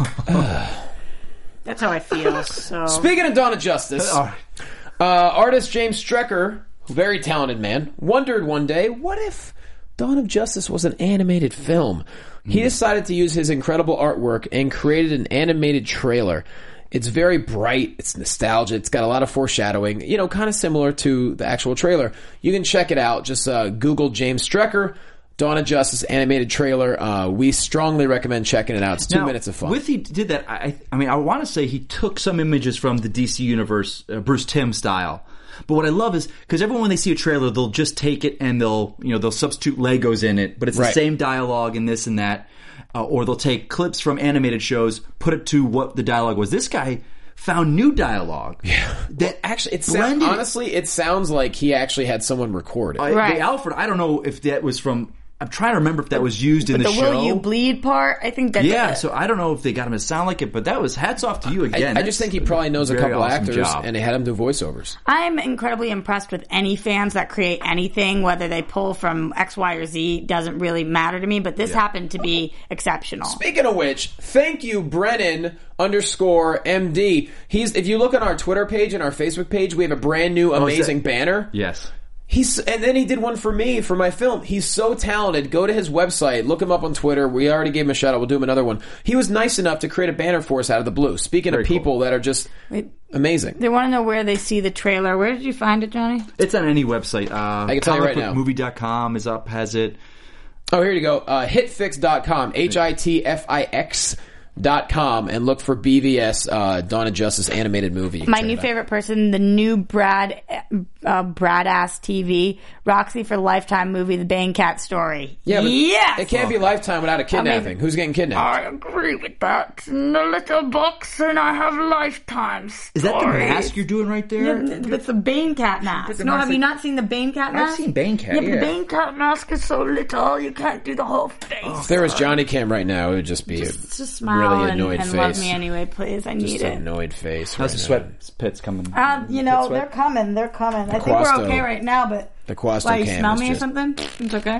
Speaker 6: That's how I feel. So
Speaker 5: Speaking of Dawn of Justice, uh, artist James Strecker, very talented man, wondered one day, what if Dawn of Justice was an animated film? He decided to use his incredible artwork and created an animated trailer. It's very bright, it's nostalgic, it's got a lot of foreshadowing, you know, kind of similar to the actual trailer. You can check it out. Just uh, Google James Strecker, Dawn of Justice animated trailer. Uh, we strongly recommend checking it out. It's two
Speaker 7: Now,
Speaker 5: minutes of fun.
Speaker 7: With he did that, I, I mean, I want to say he took some images from the D C universe, uh, Bruce Timm style. But what I love is because everyone when they see a trailer, they'll just take it and they'll you know they'll substitute Legos in it, but it's the
Speaker 5: Right.
Speaker 7: same dialogue and this and that, uh, or they'll take clips from animated shows, put it to what the dialogue was. This guy found new dialogue. Yeah, that
Speaker 5: Actually, it sounds,
Speaker 7: blended.
Speaker 5: honestly, it sounds like he actually had someone record it.
Speaker 7: I-
Speaker 6: Right.
Speaker 7: The Alfred, I don't know if that was from. I'm trying to remember if that was used in
Speaker 6: but
Speaker 7: the,
Speaker 6: the
Speaker 7: show.
Speaker 6: will you bleed part, I think that's
Speaker 7: Yeah,
Speaker 6: it.
Speaker 7: so I don't know if they got him to sound like it, but that was hats off to you
Speaker 5: I,
Speaker 7: again.
Speaker 5: I just think he probably knows a
Speaker 7: Very
Speaker 5: couple
Speaker 7: awesome
Speaker 5: actors,
Speaker 7: job.
Speaker 5: and they had him do voiceovers.
Speaker 6: I'm incredibly impressed with any fans that create anything, whether they pull from X, Y, or Z, doesn't really matter to me, but this happened to be exceptional.
Speaker 5: Speaking of which, thank you, Brennan underscore M D. He's if you look on our Twitter page and our Facebook page, we have a brand new amazing
Speaker 7: that-
Speaker 5: banner.
Speaker 7: Yes.
Speaker 5: He's and then he did one for me for my film. He's so talented. Go to his website, look him up on Twitter. We already gave him a shout out. We'll do him another one. He was nice enough to create a banner for us out of the blue. Speaking
Speaker 7: Very
Speaker 5: of people
Speaker 7: cool.
Speaker 5: that are just
Speaker 6: Wait.
Speaker 5: amazing.
Speaker 6: They want to know where they see the trailer. Where did you find it, Johnny?
Speaker 7: It's on any website. Uh,
Speaker 5: I can tell you right now.
Speaker 7: comic book movie dot com is up, has it.
Speaker 5: Oh, here you go. Uh, hitfix dot com. H I T F I X dot com and look for B V S uh, Dawn of Justice animated movie. You can
Speaker 6: My
Speaker 5: check
Speaker 6: new
Speaker 5: it out.
Speaker 6: favorite person, the new Brad, uh, Brad-ass T V, Roxy for Lifetime movie, The Bane Cat Story.
Speaker 5: Yeah, but
Speaker 6: yes!
Speaker 5: it can't be Lifetime without a kidnapping.
Speaker 6: mean-
Speaker 5: Who's getting kidnapped?
Speaker 6: I agree with that. In the little box, and I have Lifetime stories.
Speaker 7: Is that the mask you're doing right there?
Speaker 6: Yeah, it's the Bane Cat mask.
Speaker 7: the
Speaker 6: No,
Speaker 7: mask
Speaker 6: have you
Speaker 7: that-
Speaker 6: not seen the Bane Cat
Speaker 7: I've
Speaker 6: mask?
Speaker 7: seen Bane Cat,
Speaker 6: Yeah, but
Speaker 7: yeah.
Speaker 6: the Bane Cat mask is so little, you can't do the whole face.
Speaker 5: If there was Johnny Cam right now, it would just be
Speaker 6: Just,
Speaker 5: a
Speaker 6: just smile
Speaker 5: really
Speaker 6: and,
Speaker 5: annoyed
Speaker 6: and
Speaker 5: face.
Speaker 6: love me anyway, please. I
Speaker 5: Just
Speaker 6: need
Speaker 5: an
Speaker 6: it.
Speaker 5: annoyed face.
Speaker 7: How's the
Speaker 5: right now.
Speaker 7: sweat pits coming?
Speaker 6: Uh, you know,
Speaker 7: Pit sweat?
Speaker 6: they're coming. They're coming. I think
Speaker 5: Quasto-
Speaker 6: we're okay right now, but
Speaker 5: The Quasto
Speaker 6: why, you
Speaker 5: cam
Speaker 6: smell
Speaker 5: is
Speaker 6: me
Speaker 5: just-
Speaker 6: or something? It's okay.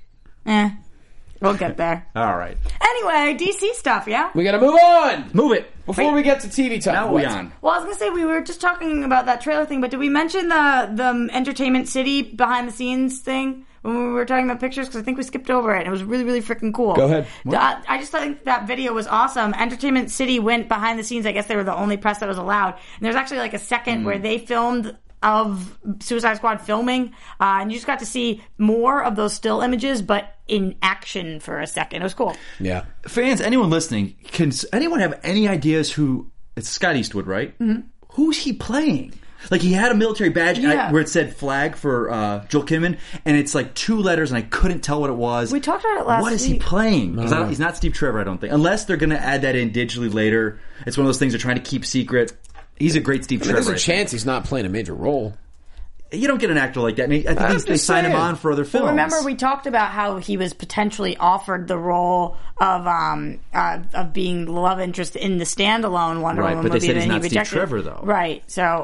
Speaker 6: Eh. We'll get there.
Speaker 7: All right.
Speaker 6: Anyway, D C stuff, yeah?
Speaker 5: We gotta move on!
Speaker 7: Move it.
Speaker 5: Before
Speaker 7: Wait.
Speaker 5: we get to T V time.
Speaker 7: Now we
Speaker 5: What?
Speaker 7: on.
Speaker 6: Well, I was gonna say we were just talking about that trailer thing, but did we mention the the Entertainment City behind the scenes thing when we were talking about pictures? Because I think we skipped over it. It was really, really freaking cool.
Speaker 5: Go ahead.
Speaker 6: Uh, I just think that video was awesome. Entertainment City went behind the scenes. I guess they were the only press that was allowed. And there's actually like a second where they filmed of Suicide Squad filming, uh, and you just got to see more of those still images, but in action for a second. It was cool.
Speaker 5: Yeah.
Speaker 7: Fans, anyone listening, can anyone have any ideas who... It's Scott Eastwood, right? Mm-hmm. Who's he playing? Like, he had a military badge
Speaker 6: Yeah.
Speaker 7: I, where it said flag for uh, Joel Kinnaman, and it's like two letters, and I couldn't tell what it was.
Speaker 6: We talked about it last
Speaker 7: What is he
Speaker 6: week.
Speaker 7: playing? 'Cause I don't- he's not Steve Trevor, I don't think. Unless they're going to add that in digitally later. It's one of those things they're trying to keep secret. He's a great Steve
Speaker 5: I mean,
Speaker 7: Trevor.
Speaker 5: there's a
Speaker 7: I
Speaker 5: chance he's not playing a major role.
Speaker 7: think. You don't get an actor like that. And he- I think
Speaker 5: I'm
Speaker 7: he's- they
Speaker 5: just
Speaker 7: sign him
Speaker 5: saying.
Speaker 7: on for other films.
Speaker 6: Well, remember we talked about how he was potentially offered the role of um uh, of being the love interest in the standalone Wonder
Speaker 7: Right,
Speaker 6: Woman
Speaker 7: but they
Speaker 6: movie,
Speaker 7: said
Speaker 6: and
Speaker 7: he's
Speaker 6: he
Speaker 7: not Steve
Speaker 6: rejected.
Speaker 7: Trevor, though.
Speaker 6: Right, so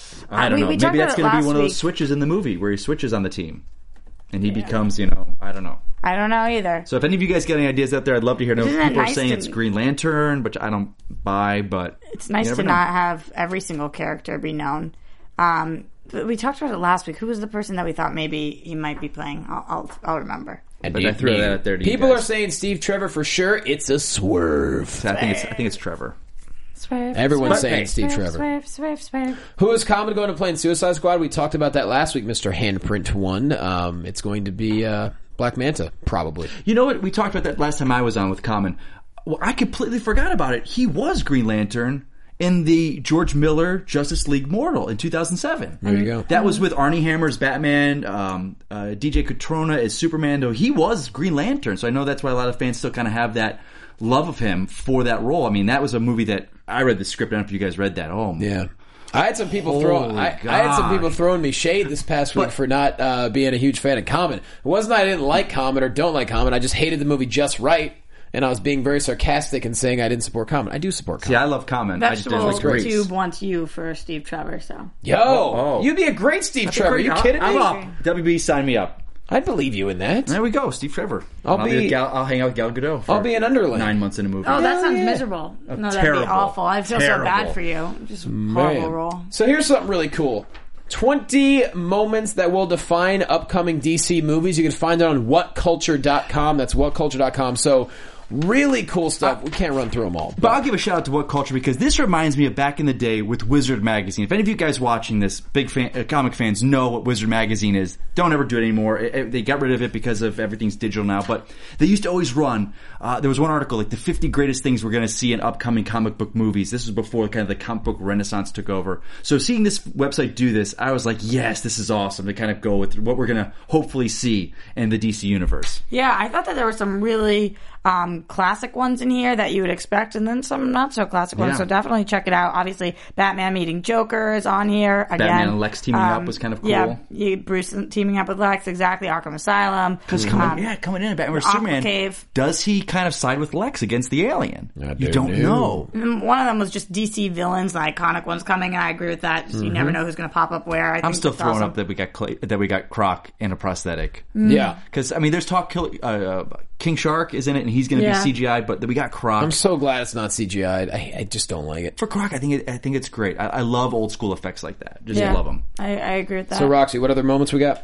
Speaker 7: I don't
Speaker 6: we-
Speaker 7: know.
Speaker 6: we talked
Speaker 7: Maybe that's
Speaker 6: about it
Speaker 7: going to be
Speaker 6: last
Speaker 7: one of those
Speaker 6: week.
Speaker 7: switches in the movie where he switches on the team. And he becomes, you know, I don't know.
Speaker 6: I don't know either.
Speaker 7: So if any of you guys got any ideas out there, I'd love to hear. No,
Speaker 6: Isn't it
Speaker 7: people are
Speaker 6: nice
Speaker 7: saying
Speaker 6: to-
Speaker 7: it's Green Lantern, which I don't buy, but
Speaker 6: It's nice
Speaker 7: you
Speaker 6: to
Speaker 7: never know.
Speaker 6: not have every single character be known. Um, but we talked about it last week. Who was the person that we thought maybe he might be playing? I'll I'll, I'll remember.
Speaker 5: And
Speaker 7: But
Speaker 5: you-
Speaker 7: I threw that out there to you
Speaker 5: People
Speaker 7: guys.
Speaker 5: are saying Steve Trevor for sure. It's a swerve.
Speaker 7: I think it's I think it's Trevor.
Speaker 6: Swerve,
Speaker 5: Everyone's
Speaker 6: swerve,
Speaker 5: saying Steve
Speaker 6: swerve,
Speaker 5: Trevor.
Speaker 6: Swerve, swerve, swerve.
Speaker 5: Who is Common going to play in Suicide Squad? We talked about that last week, Mister Handprint One. Um, it's going to be uh, Black Manta, probably.
Speaker 7: You know what? We talked about that last time I was on with Common. Well, I completely forgot about it. He was Green Lantern in the George Miller Justice League Mortal in two thousand seven.
Speaker 5: There you go.
Speaker 7: That was with Arnie Hammer's Batman, um, uh, D J Cotrona as Superman. Though he was Green Lantern, so I know that's why a lot of fans still kind of have that love of him for that role. I mean, that was a movie that I read the script. I don't know if you guys read that. Oh,
Speaker 5: Yeah. I had some people throwing.
Speaker 7: Holy
Speaker 5: I, I had some
Speaker 7: gosh.
Speaker 5: people throwing me shade this past week
Speaker 7: But-
Speaker 5: for not uh, being a huge fan of Common. It wasn't that I didn't like Common or don't like Common. I just hated the movie Just Right, and I was being very sarcastic and saying I didn't support Common. I do support Common.
Speaker 7: Yeah, I love Common. I just
Speaker 6: Vegetable
Speaker 7: didn't like Grace.
Speaker 6: Tube wants you for Steve Trevor, so.
Speaker 5: Yo,
Speaker 7: Oh.
Speaker 5: you'd be a great Steve Trevor. Are you
Speaker 7: I'll-
Speaker 5: kidding me?
Speaker 7: I'm up. W B, sign me up.
Speaker 5: I'd believe you in that.
Speaker 7: There we go, Steve Trevor.
Speaker 5: I'll
Speaker 7: And
Speaker 5: be-
Speaker 7: with Gal, I'll hang out with Gal Gadot. For
Speaker 5: I'll be an underling.
Speaker 7: Nine months in a movie.
Speaker 6: Oh, that sounds
Speaker 5: yeah.
Speaker 6: miserable. No, that'd
Speaker 7: terrible.
Speaker 6: be awful. I feel so
Speaker 7: Terrible.
Speaker 6: bad for you. Just horrible
Speaker 5: Man.
Speaker 6: role.
Speaker 5: So here's something really cool. twenty moments that will define upcoming D C movies. You can find it on what culture dot com. That's what culture dot com. So really cool stuff. We can't run through them all.
Speaker 7: But I'll give a shout out to What Culture because this reminds me of back in the day with Wizard Magazine. If any of you guys watching this, big fan, uh, comic fans, know what Wizard Magazine is, don't ever do it anymore. It, it- they got rid of it because of everything's digital now. But they used to always run. Uh, there was one article like the fifty greatest things we're going to see in upcoming comic book movies. This was before kind of the comic book renaissance took over. So seeing this website do this, I was like, yes, this is awesome to kind of go with what we're going to hopefully see in the D C universe.
Speaker 6: Yeah, I thought that there were some really um, classic ones in here that you would expect, and then some not so classic ones.
Speaker 7: Yeah.
Speaker 6: So definitely check it out. Obviously, Batman meeting Joker is on here again.
Speaker 7: Batman and Lex teaming up
Speaker 6: Um,
Speaker 7: was kind of cool.
Speaker 6: Yeah, you, Bruce teaming up with Lex, exactly. Arkham Asylum.
Speaker 7: Because coming,
Speaker 6: Um,
Speaker 7: yeah, coming in, Batman versus
Speaker 6: Aqua
Speaker 7: Superman,
Speaker 6: Cave.
Speaker 7: does he kind of side with Lex against the alien?
Speaker 5: I
Speaker 7: you
Speaker 5: don't
Speaker 7: don't
Speaker 5: know.
Speaker 7: know.
Speaker 6: And one of them was just D C villains, the iconic ones coming, and I agree with that. Just, You never know who's going to pop up where. I think
Speaker 7: I'm still
Speaker 6: it's
Speaker 7: throwing
Speaker 6: awesome.
Speaker 7: up that we got Clay, that we got Croc in a prosthetic.
Speaker 5: Yeah.
Speaker 7: Because I mean, there's talk Kill, uh, uh, King Shark is in it, and he's going to
Speaker 6: Yeah.
Speaker 7: be C G I, but we got Croc.
Speaker 5: I'm so glad it's not C G I'd. I, I just don't like it.
Speaker 7: For Croc, I think it, I think it's great. I, I love old school effects like that. Just
Speaker 6: Yeah,
Speaker 7: love them.
Speaker 6: I, I agree with that.
Speaker 5: So Roxy, what other moments we got?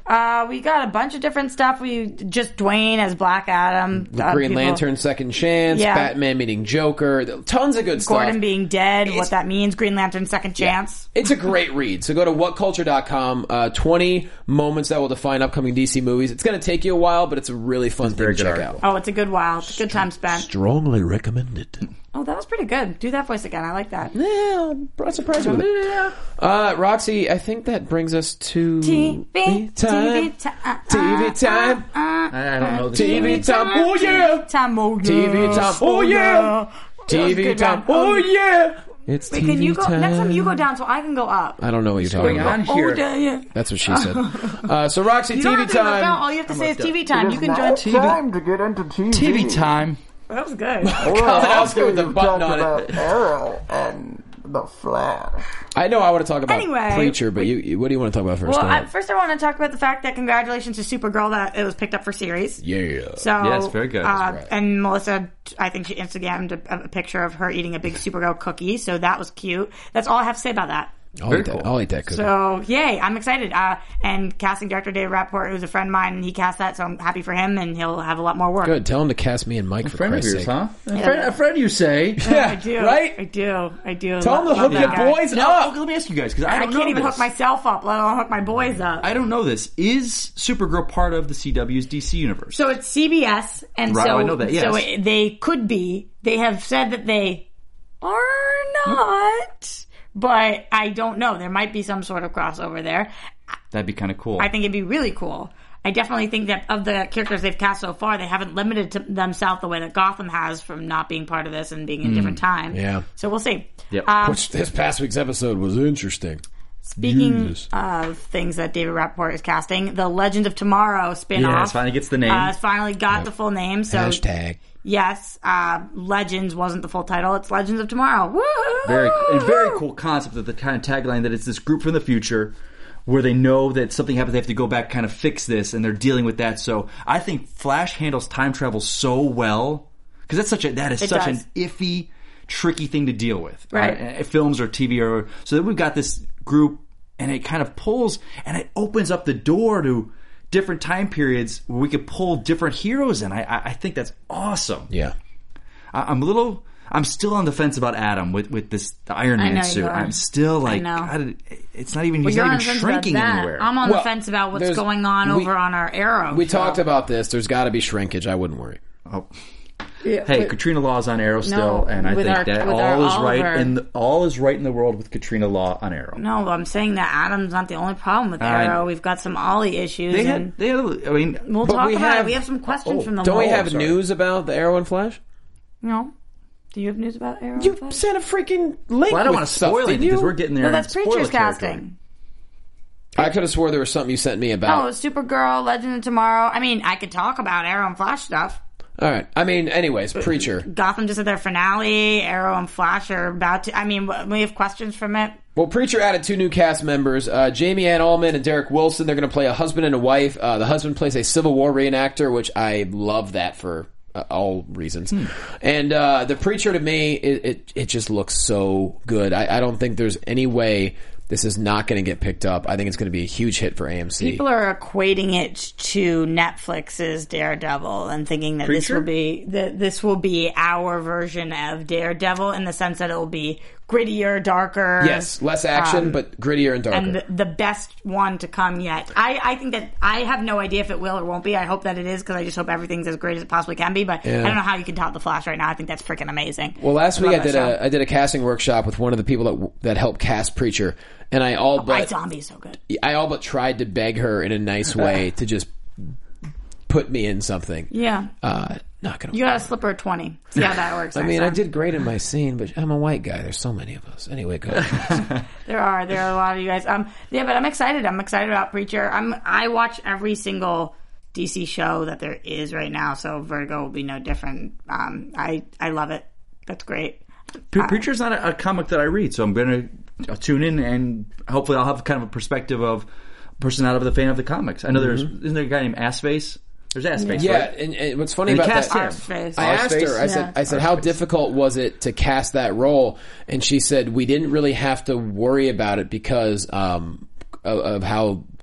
Speaker 6: Uh, we got a bunch of different stuff. We just Dwayne as Black Adam.
Speaker 5: The
Speaker 6: uh,
Speaker 5: Green
Speaker 6: people-
Speaker 5: Lantern Second Chance,
Speaker 6: Yeah.
Speaker 5: Batman meeting Joker, tons of good stuff.
Speaker 6: Gordon being dead,
Speaker 5: It's-
Speaker 6: what that means. Green Lantern Second Chance.
Speaker 5: It's a great read. So go to what culture dot com. Uh, twenty moments that will define upcoming D C movies. It's going to take you a while, but it's a really fun thing
Speaker 7: very
Speaker 5: to
Speaker 7: good
Speaker 5: check
Speaker 7: article.
Speaker 5: out.
Speaker 6: Oh, it's a good while. It's a good time spent.
Speaker 2: Strongly recommended.
Speaker 6: Oh, that was pretty good. Do that voice again. I like that.
Speaker 5: Yeah, I'm surprised with it. Uh, Roxy, I think that brings us to
Speaker 6: T V
Speaker 5: time.
Speaker 6: T V time.
Speaker 5: T V time.
Speaker 7: I don't know. This
Speaker 5: T V time. Oh yeah.
Speaker 6: Time. Oh,
Speaker 5: T V
Speaker 6: yes.
Speaker 5: time. Oh yeah. T V
Speaker 6: good
Speaker 5: time.
Speaker 6: round.
Speaker 5: Oh yeah. It's
Speaker 6: Wait,
Speaker 5: T V
Speaker 6: can you go
Speaker 5: time.
Speaker 6: next time? You go down so I can go up.
Speaker 5: I don't know what you're talking
Speaker 7: going
Speaker 5: about.
Speaker 7: on here?
Speaker 6: Oh, yeah, yeah.
Speaker 5: That's what she said. Uh, so Roxy,
Speaker 6: You
Speaker 5: T
Speaker 6: don't
Speaker 5: V
Speaker 6: have to look out.
Speaker 5: time.
Speaker 6: All you have to say is T V time. You can join.
Speaker 7: T V
Speaker 8: to get into T V.
Speaker 7: T V time.
Speaker 6: That was good.
Speaker 5: Colin Oscar with the button on it.
Speaker 8: Arrow and the Flash.
Speaker 5: I know I want to talk about
Speaker 6: Anyway.
Speaker 5: Preacher, but you, you, what do you want to talk about first?
Speaker 6: Well,
Speaker 5: Go
Speaker 6: I,
Speaker 5: ahead.
Speaker 6: first I want to talk about the fact that congratulations to Supergirl that it was picked up for series.
Speaker 5: Yeah.
Speaker 6: So
Speaker 7: Yes, very good.
Speaker 6: Uh,
Speaker 7: That's
Speaker 5: right.
Speaker 6: And Melissa, I think she Instagrammed a, a picture of her eating a big Supergirl cookie, so that was cute. That's all I have to say about that.
Speaker 5: I'll
Speaker 7: Very
Speaker 5: eat that.
Speaker 7: cool.
Speaker 5: I'll eat that cookie.
Speaker 6: So yay, I'm excited. Uh, and casting director Dave Rappaport, who's a friend of mine, and he cast that, so I'm happy for him, and he'll have a lot more work.
Speaker 5: Good. Tell him to cast me and Mike for
Speaker 7: Friend of
Speaker 5: Christ's
Speaker 7: yours,
Speaker 5: sake.
Speaker 7: huh? A friend, a friend, you say?
Speaker 5: Yeah,
Speaker 6: I do.
Speaker 5: right?
Speaker 6: I do. I do.
Speaker 5: Tell him to
Speaker 6: Love
Speaker 5: hook
Speaker 6: that
Speaker 5: your
Speaker 6: guy.
Speaker 5: boys
Speaker 7: Now,
Speaker 5: up.
Speaker 7: okay, let me ask you guys because I
Speaker 6: I
Speaker 7: don't
Speaker 6: can't
Speaker 7: know
Speaker 6: even
Speaker 7: this.
Speaker 6: hook myself up, let alone hook my boys up.
Speaker 7: I don't know this. Is Supergirl part of the C W's D C universe?
Speaker 6: So it's C B S, and
Speaker 7: Right,
Speaker 6: so,
Speaker 7: I know that, yes.
Speaker 6: so it, they could be. They have said that they are not, but I don't know. There might be some sort of crossover there.
Speaker 7: That'd be kind of cool.
Speaker 6: I think it'd be really cool. I definitely think that of the characters they've cast so far, they haven't limited to themselves the way that Gotham has from not being part of this and being in a different time.
Speaker 5: Yeah.
Speaker 6: So we'll see.
Speaker 7: Yep.
Speaker 6: Um,
Speaker 5: Which this past week's episode was interesting.
Speaker 6: Speaking
Speaker 5: Jesus.
Speaker 6: of things that David Rappaport is casting, the Legends of Tomorrow spin-off.
Speaker 7: Yeah, it finally gets the name.
Speaker 6: Uh, it's finally got the full name. So
Speaker 5: Hashtag.
Speaker 6: yes, uh, Legends wasn't the full title. It's Legends of Tomorrow. Woo!
Speaker 7: very and very cool concept of the kind of tagline that it's this group from the future where they know that something happens, they have to go back, kind of fix this, and they're dealing with that. So I think Flash handles time travel so well because that's such a that is
Speaker 6: It
Speaker 7: such
Speaker 6: does.
Speaker 7: an iffy, tricky thing to deal with,
Speaker 6: Right.
Speaker 7: Uh, films or T V or so. Then we've got this group, and it kind of pulls and it opens up the door to different time periods where we could pull different heroes in. I I, I think that's awesome.
Speaker 5: Yeah.
Speaker 7: I, I'm a little. I'm still on the fence about Adam with, with this the Iron
Speaker 6: I
Speaker 7: Man
Speaker 6: know you
Speaker 7: suit.
Speaker 6: are.
Speaker 7: I'm still like,
Speaker 6: know.
Speaker 7: God, it's not even.
Speaker 6: Well,
Speaker 7: He's
Speaker 6: you're
Speaker 7: not
Speaker 6: on
Speaker 7: even
Speaker 6: the fence about
Speaker 7: shrinking
Speaker 6: that.
Speaker 7: anywhere.
Speaker 6: I'm on
Speaker 5: Well,
Speaker 6: the fence about what's
Speaker 5: there's-
Speaker 6: going on
Speaker 5: we-
Speaker 6: over on our Arrow.
Speaker 5: We
Speaker 6: show.
Speaker 5: talked about this. There's got to be shrinkage. I wouldn't worry.
Speaker 7: oh.
Speaker 6: Yeah,
Speaker 7: Hey,
Speaker 6: but-
Speaker 7: Katrina Law is on Arrow still,
Speaker 6: No,
Speaker 7: and I
Speaker 6: with
Speaker 7: think
Speaker 6: our-
Speaker 7: that
Speaker 6: with our
Speaker 7: all is
Speaker 6: Oliver.
Speaker 7: right. In the, all is right in the world with Katrina Law on Arrow.
Speaker 6: No, I'm saying that Adam's not the only problem with
Speaker 7: I-
Speaker 6: Arrow. We've got some Ollie issues,
Speaker 7: They
Speaker 6: and
Speaker 7: had, they had. a- I mean,
Speaker 6: we'll
Speaker 5: But
Speaker 6: talk
Speaker 5: we
Speaker 6: about
Speaker 5: have-
Speaker 6: it. We have some questions
Speaker 7: Oh,
Speaker 6: from the
Speaker 5: Don't we
Speaker 6: wall.
Speaker 5: have
Speaker 7: sorry.
Speaker 5: news about the Arrow and Flash?
Speaker 6: No. Do you have news about Arrow?
Speaker 5: You
Speaker 6: and Flash?
Speaker 5: sent a freaking link.
Speaker 7: well, I don't
Speaker 5: with
Speaker 7: want to
Speaker 5: stuff,
Speaker 7: spoil
Speaker 5: did
Speaker 7: it because
Speaker 5: you?
Speaker 7: we're getting there.
Speaker 6: No,
Speaker 7: in
Speaker 6: that's
Speaker 7: spoiler
Speaker 6: Preacher's
Speaker 7: territory.
Speaker 6: casting.
Speaker 5: I could have swore there was something you sent me about.
Speaker 6: Oh, Supergirl, Legend of Tomorrow. I mean, I could talk about Arrow and Flash stuff.
Speaker 5: All right. I mean, anyways, Preacher.
Speaker 6: Gotham just had their finale. Arrow and Flash are about to. I mean, we have questions from it.
Speaker 5: Well, Preacher added two new cast members, uh, Jamie Ann Ullman and Derek Wilson. They're going to play a husband and a wife. Uh, the husband plays a Civil War reenactor, which I love that for uh, all reasons.
Speaker 7: Hmm.
Speaker 5: And uh, the Preacher, to me, it, it, it just looks so good. I, I don't think there's any way this is not going to get picked up. I think it's going to be a huge hit for A M C.
Speaker 6: People are equating it to Netflix's Daredevil and thinking that this
Speaker 7: Preacher?
Speaker 6: will be that this will be our version of Daredevil in the sense that it will be grittier, darker.
Speaker 5: Yes, less action,
Speaker 6: um,
Speaker 5: but grittier and darker.
Speaker 6: and the, the best one to come yet. I, I think that I have no idea if it will or won't be. I hope that it is because I just hope everything's as great as it possibly can be. But
Speaker 5: Yeah.
Speaker 6: I don't know how you can top the Flash right now. I think that's freaking amazing.
Speaker 5: Well, last week
Speaker 6: love
Speaker 5: I
Speaker 6: that
Speaker 5: did
Speaker 6: show.
Speaker 5: a I did a casting workshop with one of the people that that helped cast Preacher, and I all
Speaker 6: My
Speaker 5: but
Speaker 6: Zombie is so good.
Speaker 5: I all but tried to beg her in a nice way to just put me in something.
Speaker 6: Yeah.
Speaker 5: Uh, not gonna.
Speaker 6: You got to slip her a twenty. See how that works.
Speaker 5: I
Speaker 6: next
Speaker 5: mean, I
Speaker 6: time.
Speaker 5: did great in my scene, but I'm a white guy. There's so many of us. Anyway, go ahead.
Speaker 6: There are there are a lot of you guys. Um, yeah, but I'm excited. I'm excited about Preacher. I'm I watch every single D C show that there is right now, so Vertigo will be no different. Um, I I love it. That's great.
Speaker 7: Pre- Preacher's not a, a comic that I read, so I'm going to tune in and hopefully I'll have kind of a perspective of a person out of the fan of the comics. I know there's isn't there a guy named Assface? There's Assface,
Speaker 5: yeah,
Speaker 7: right?
Speaker 5: and, and what's funny
Speaker 7: And
Speaker 5: about
Speaker 7: cast
Speaker 5: that?
Speaker 7: him.
Speaker 6: Face.
Speaker 5: I asked her. I
Speaker 6: Yeah.
Speaker 5: said, I said, how difficult was it to cast that role? And she said, we didn't really have to worry about it because um, of, of how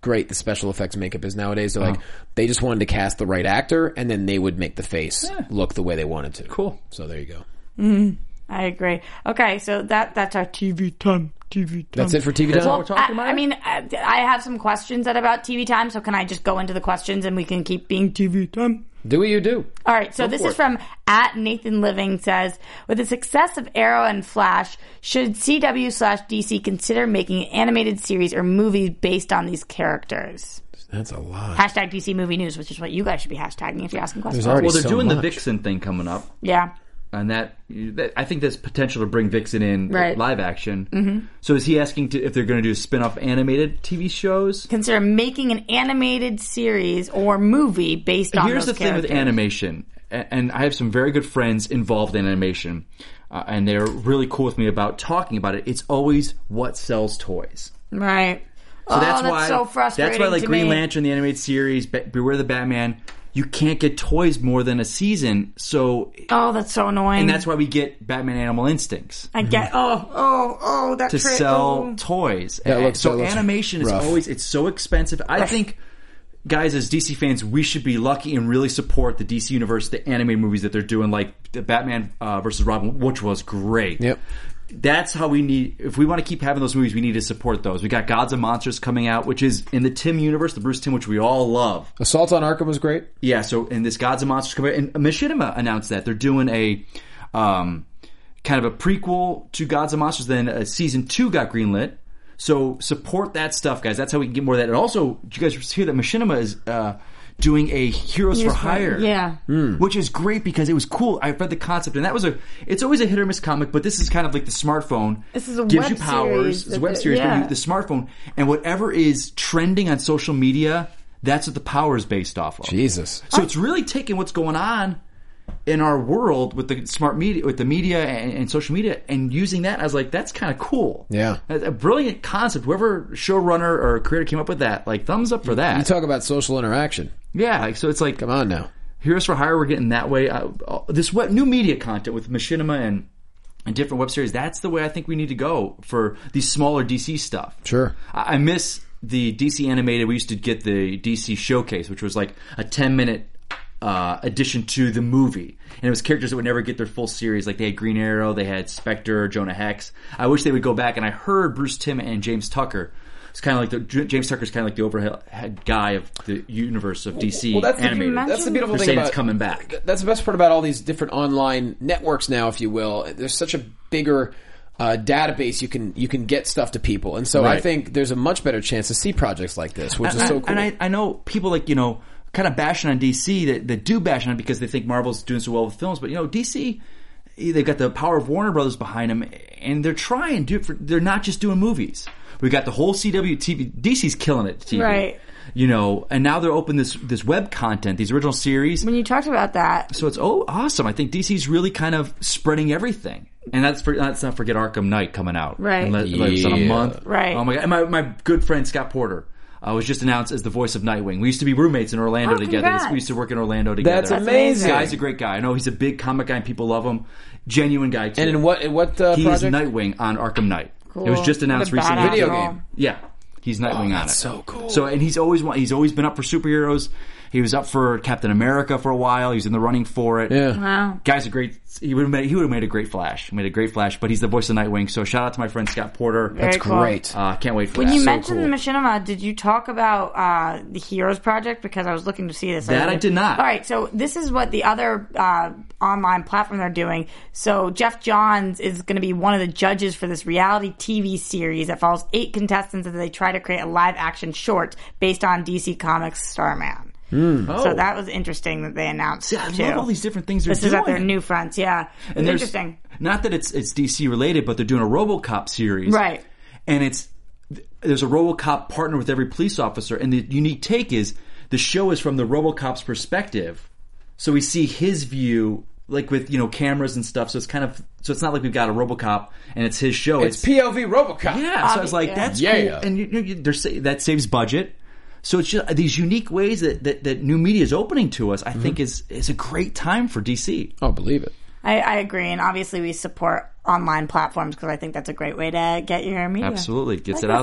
Speaker 5: great the special effects makeup is nowadays. They're
Speaker 7: Uh-huh.
Speaker 5: like, they just wanted to cast the right actor, and then they would make the face
Speaker 7: Yeah.
Speaker 5: look the way they wanted to.
Speaker 7: Cool.
Speaker 5: So there you go.
Speaker 6: Mm, I agree. Okay, so that that's our T V time. T V time.
Speaker 5: That's it for T V
Speaker 7: That's
Speaker 5: time?
Speaker 7: all we're talking
Speaker 6: I,
Speaker 7: about?
Speaker 6: I mean, I, I have some questions that about T V time, so can I just go into the questions and we can keep being T V time?
Speaker 5: Do what you do.
Speaker 6: All right, so
Speaker 5: Go
Speaker 6: this
Speaker 5: for
Speaker 6: is
Speaker 5: it.
Speaker 6: from at Nathan Living says, with the success of Arrow and Flash, should C W slash D C consider making an animated series or movies based on these characters?
Speaker 5: That's a lot.
Speaker 6: Hashtag D C Movie News, which is what you guys should be hashtagging if you're asking questions.
Speaker 5: There's already
Speaker 7: Well, they're
Speaker 5: so
Speaker 7: doing the
Speaker 5: much.
Speaker 7: Vixen thing coming up.
Speaker 6: Yeah.
Speaker 7: And that, that I think there's potential to bring Vixen in
Speaker 6: Right.
Speaker 7: live action. Mm-hmm. So is he asking to, if they're going to do spin-off animated T V shows?
Speaker 6: Consider making an animated series or movie based on
Speaker 7: Here's
Speaker 6: those
Speaker 7: the thing with
Speaker 6: characters.
Speaker 7: animation, a- and I have some very good friends involved in animation, uh, and they're really cool with me about talking about it. It's always what sells toys.
Speaker 6: Right.
Speaker 7: So
Speaker 6: oh,
Speaker 7: that's,
Speaker 6: that's
Speaker 7: why
Speaker 6: so frustrating
Speaker 7: that's why like
Speaker 6: to
Speaker 7: Green
Speaker 6: me.
Speaker 7: Lantern, the animated series, Be- Beware the Batman, you can't get toys more than a season. So
Speaker 6: Oh, that's so annoying.
Speaker 7: and that's why we get Batman Animal Instincts
Speaker 6: I get. Oh, oh, oh, that
Speaker 7: to
Speaker 6: tri-
Speaker 7: sell
Speaker 6: oh.
Speaker 7: toys.
Speaker 5: That
Speaker 7: And
Speaker 5: looks-
Speaker 7: so
Speaker 5: that looks
Speaker 7: animation is
Speaker 5: rough.
Speaker 7: always it's so expensive. I think guys, as D C fans, we should be lucky and really support the D C universe, the animated movies that they're doing, like the Batman uh, versus Robin, which was great.
Speaker 5: Yep.
Speaker 7: That's how we need, if we want to keep having those movies, we need to support those. We got Gods and Monsters coming out, which is in the Tim universe, the Bruce Timm, which we all love.
Speaker 5: Assault on Arkham was great.
Speaker 7: Yeah, so, and this Gods and Monsters coming out, and Machinima announced that. They're doing a, um, kind of a prequel to Gods and Monsters, then uh, season two got greenlit. So support that stuff, guys. That's how we can get more of that. And also, did you guys hear that Machinima is, uh, doing a Heroes for
Speaker 6: Heroes for-
Speaker 7: Hire,
Speaker 6: yeah.
Speaker 7: which is great because it was cool. I read the concept, and that was a. It's always a hit or miss comic, but this is kind of like the smartphone.
Speaker 6: This is a
Speaker 7: gives
Speaker 6: web
Speaker 7: you powers.
Speaker 6: series
Speaker 7: It's a
Speaker 6: that
Speaker 7: web
Speaker 6: the-
Speaker 7: series,
Speaker 6: yeah.
Speaker 7: but you, the smartphone and whatever is trending on social media, that's what the power is based off of.
Speaker 5: Jesus.
Speaker 7: So it's really taking what's going on in our world with the smart media, with the media and, and social media, and using that as like that's kind of cool.
Speaker 5: Yeah.
Speaker 7: a, a brilliant concept. Whoever showrunner or creator came up with that, like thumbs up for that.
Speaker 5: You talk about social interaction.
Speaker 7: Yeah, like, so it's like
Speaker 5: Come on now.
Speaker 7: Heroes for Hire, we're getting that way. Uh, uh, this web, new media content with Machinima and and different web series. That's the way I think we need to go for these smaller D C stuff.
Speaker 5: Sure.
Speaker 7: I, I miss the D C animated. We used to get the D C Showcase, which was like a ten minute uh, addition to the movie, and it was characters that would never get their full series. Like they had Green Arrow, they had Spectre, Jonah Hex. I wish they would go back. And I heard Bruce Timm and James Tucker. It's kind of like the James Tucker's kind of like the overhead guy of the universe of D C
Speaker 5: Well, that's the-
Speaker 7: animated.
Speaker 5: That's the beautiful
Speaker 7: They're
Speaker 5: thing
Speaker 7: saying
Speaker 5: about
Speaker 7: it's coming back.
Speaker 5: That's the best part about all these different online networks now, if you will. There's such a bigger uh, database you can you can get stuff to people, and so I
Speaker 7: Right.
Speaker 5: think there's a much better chance to see projects like this, which is
Speaker 7: and,
Speaker 5: so
Speaker 7: I-
Speaker 5: cool.
Speaker 7: And I, I know people like, you know, kind of bashing on D C that, that do bash on it because they think Marvel's doing so well with films. But, you know, D C, they've got the power of Warner Brothers behind them, and they're trying to do it for, they're not just doing movies. We got the whole C W T V. D C's killing it, T V.
Speaker 6: Right.
Speaker 7: You know, and now they're open this this web content, these original series.
Speaker 6: When you talked about that,
Speaker 7: So it's oh awesome. I think D C's really kind of spreading everything. And that's for, let's not forget Arkham Knight coming out.
Speaker 6: Right.
Speaker 7: And let, let it's on a
Speaker 5: Yeah.
Speaker 7: month.
Speaker 6: Right.
Speaker 7: Oh my god. And my, my good friend Scott Porter uh, was just announced as the voice of Nightwing. We used to be roommates in Orlando
Speaker 6: Oh,
Speaker 7: together.
Speaker 6: congrats.
Speaker 7: We used to work in Orlando together.
Speaker 5: That's amazing.
Speaker 7: This guy's a great guy. I know he's a big comic guy and people love him. Genuine guy too.
Speaker 5: and in what in what uh,
Speaker 7: he
Speaker 5: project?
Speaker 7: is Nightwing on Arkham Knight.
Speaker 6: Cool.
Speaker 7: It was just announced
Speaker 6: What a
Speaker 7: recently.
Speaker 6: badass
Speaker 5: Video
Speaker 6: role.
Speaker 5: game.
Speaker 7: Yeah, he's Nightwing on it.
Speaker 5: that's so cool.
Speaker 7: So, and he's always wa- he's always been up for superheroes. He was up for Captain America for a while. He was in the running for it.
Speaker 5: Yeah.
Speaker 6: wow.
Speaker 7: Guy's a great. He would have made. He would have made a great Flash. He made a great Flash. But he's the voice of Nightwing. So shout out to my friend Scott Porter.
Speaker 6: Very cool.
Speaker 5: Great.
Speaker 7: Uh, can't wait for
Speaker 6: When
Speaker 7: that.
Speaker 6: you
Speaker 7: So
Speaker 6: mentioned
Speaker 7: cool.
Speaker 6: the Machinima, did you talk about uh, the Heroes Project? Because I was looking to see this.
Speaker 7: That I did not.
Speaker 6: All right, so this is what the other uh, online platform they're doing. So Jeff Johns is going to be one of the judges for this reality T V series that follows eight contestants as they try to create a live-action short based on D C Comics Starman.
Speaker 7: Oh.
Speaker 6: So that was interesting that they announced.
Speaker 7: See, I
Speaker 6: too.
Speaker 7: love all these different things they're
Speaker 6: This
Speaker 7: doing.
Speaker 6: is at their new fronts, yeah. It's
Speaker 7: And there's-
Speaker 6: interesting.
Speaker 7: Not that it's it's D C related, but they're doing a RoboCop series,
Speaker 6: Right.
Speaker 7: And it's there's a RoboCop partner with every police officer, and the unique take is the show is from the RoboCop's perspective, so we see his view, like with you know cameras and stuff. So it's kind of so it's not like we've got a RoboCop and it's his show.
Speaker 5: It's P O V RoboCop.
Speaker 7: Yeah, so I was like,
Speaker 6: yeah.
Speaker 7: that's
Speaker 5: Yeah.
Speaker 7: cool, and you, you, they're sa- that saves budget. So it's just these unique ways that, that, that new media is opening to us. I think is is a great time for D C.
Speaker 5: Oh, believe it.
Speaker 6: I, I agree, and obviously we support online platforms because I think that's a great way to get your media.
Speaker 7: Absolutely, gets it out there.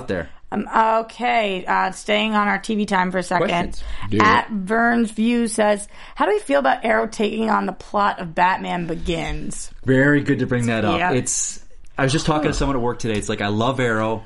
Speaker 6: Um, okay, uh, staying on our T V time for a second.
Speaker 5: Questions.
Speaker 6: At Vern's View says, how do we feel about Arrow taking on the plot of Batman Begins?
Speaker 7: Very good to bring that up.
Speaker 6: Yeah.
Speaker 7: It's. I was just talking to someone at work today. It's like, I love Arrow,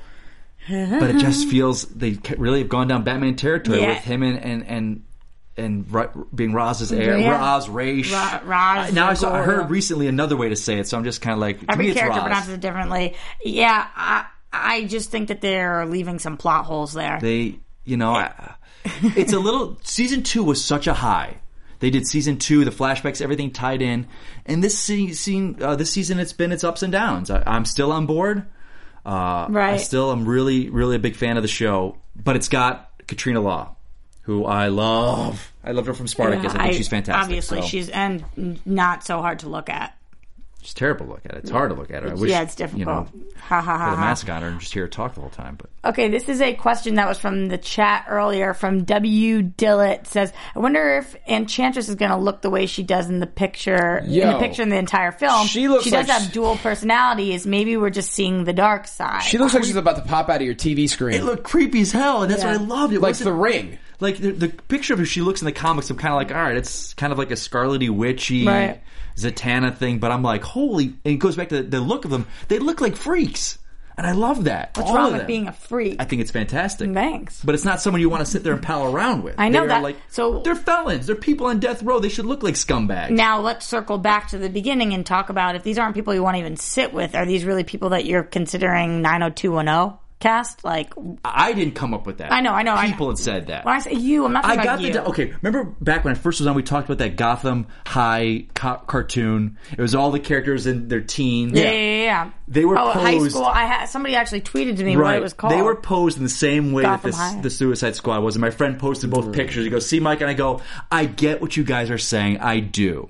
Speaker 7: but it just feels they really have gone down Batman territory
Speaker 6: Yeah.
Speaker 7: with him and and and, and Ra- being Raz's heir,
Speaker 6: Yeah.
Speaker 7: Raz, Raish.
Speaker 6: Ra- Raz,
Speaker 7: Uh, now I, saw, I
Speaker 6: Ghul.
Speaker 7: heard recently another way to say it, so I'm just kind of like, to
Speaker 6: Every
Speaker 7: me it's
Speaker 6: character
Speaker 7: Raz.
Speaker 6: pronounces it differently. Yeah, I, I just think that they're leaving some plot holes there.
Speaker 7: They, you know, I, it's a little. Season two was such a high. They did season two, the flashbacks, everything tied in, and this se- scene, uh, this season, it's been its ups and downs. I, I'm still on board. Uh,
Speaker 6: Right.
Speaker 7: I still am really, really a big fan of the show, but it's got Katrina Law, who I love. I loved her from Spartacus.
Speaker 6: Yeah,
Speaker 7: I think she's fantastic.
Speaker 6: Obviously,
Speaker 7: so.
Speaker 6: she's and n- not so hard to look at.
Speaker 7: It's terrible to look at. It. It's hard to look at her. I wish,
Speaker 6: yeah, it's difficult.
Speaker 7: You know,
Speaker 6: ha ha ha.
Speaker 7: put a
Speaker 6: ha.
Speaker 7: mask on her and just hear her talk the whole time. But
Speaker 6: Okay, this is a question that was from the chat earlier from W. Dillett. Says, I wonder if Enchantress is going to look the way she does in the picture, in
Speaker 5: Yo.
Speaker 6: the picture in the entire film.
Speaker 5: She looks
Speaker 6: She does
Speaker 5: like
Speaker 6: have
Speaker 5: she-
Speaker 6: dual personalities. Maybe we're just seeing the dark side.
Speaker 5: She looks like she's about to pop out of your T V screen.
Speaker 7: it looked creepy as hell, and that's
Speaker 6: Yeah.
Speaker 7: what I loved. It
Speaker 5: like
Speaker 7: wasn't-
Speaker 5: The Ring.
Speaker 7: Like the, the picture of how she looks in the comics, I'm kind of like, all right, it's kind of like a Scarlety Witchy
Speaker 6: Right.
Speaker 7: Zatanna thing, but I'm like, holy! And it goes back to the, the look of them. They look like freaks, and I love that.
Speaker 6: What's
Speaker 7: All
Speaker 6: wrong
Speaker 7: of
Speaker 6: with
Speaker 7: them.
Speaker 6: being a freak?
Speaker 7: I think it's fantastic.
Speaker 6: Thanks.
Speaker 7: But it's not someone you want to sit there and pal around with.
Speaker 6: I know
Speaker 7: They're
Speaker 6: that.
Speaker 7: Like,
Speaker 6: So-
Speaker 7: they're felons. They're people on death row. They should look like scumbags.
Speaker 6: Now let's circle back to the beginning and talk about if these aren't people you want to even sit with. Are these really people that you're considering nine oh two one oh cast? Like,
Speaker 7: I didn't come up with that.
Speaker 6: I know, I know, I
Speaker 7: People
Speaker 6: know.
Speaker 7: had said that.
Speaker 6: when I say you, I'm not talking
Speaker 7: I
Speaker 6: about
Speaker 7: got
Speaker 6: you.
Speaker 7: the okay. Remember back when I first was on, we talked about that Gotham High ca- cartoon. It was all the characters in their teens.
Speaker 6: yeah, yeah, yeah, yeah.
Speaker 7: They were
Speaker 6: oh, high
Speaker 7: posed-
Speaker 6: school. I had somebody actually tweeted to me
Speaker 7: Right.
Speaker 6: what it was called.
Speaker 7: They were posed in the same way
Speaker 6: Gotham
Speaker 7: that
Speaker 6: High.
Speaker 7: this, the Suicide Squad was. And my friend posted both
Speaker 5: Mm.
Speaker 7: pictures. He goes, "See, Mike," and I go, "I get what you guys are saying. I do,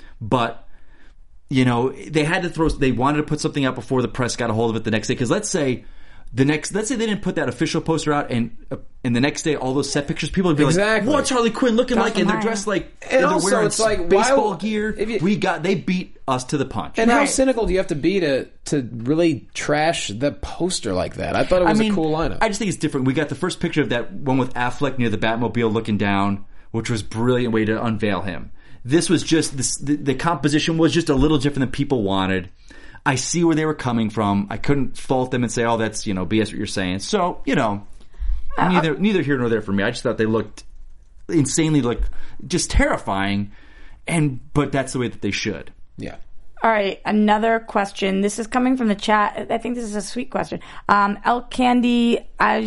Speaker 7: but." You know, they had to throw. They wanted to put something out before the press got a hold of it the next day. Because let's say the next, let's say they didn't put that official poster out, and uh, and the next day all those set pictures, people would be
Speaker 5: Exactly.
Speaker 7: like, "What's Harley Quinn looking like?" And they're
Speaker 6: High.
Speaker 7: dressed like,
Speaker 5: And
Speaker 7: they're
Speaker 5: also,
Speaker 7: wearing
Speaker 5: it's like, why
Speaker 7: baseball
Speaker 5: would-
Speaker 7: gear.
Speaker 5: if you-
Speaker 7: we got they beat us to the punch.
Speaker 5: And how
Speaker 6: Right.
Speaker 5: cynical do you have to be to to really trash the poster like that? I thought it was
Speaker 7: I mean,
Speaker 5: a cool lineup.
Speaker 7: I just think it's different. We got the first picture of that one with Affleck near the Batmobile looking down, which was a brilliant way to unveil him. This was just this, the, the composition was just a little different than people wanted. I see where they were coming from. I couldn't fault them and say, "Oh, that's you know B S what you're saying." So you know, neither neither here nor there for me. I just thought they looked insanely like just terrifying, and but that's the way that they should.
Speaker 5: yeah.
Speaker 6: All right, another question. This is coming from the chat. I think this is a sweet question. Um, El Candy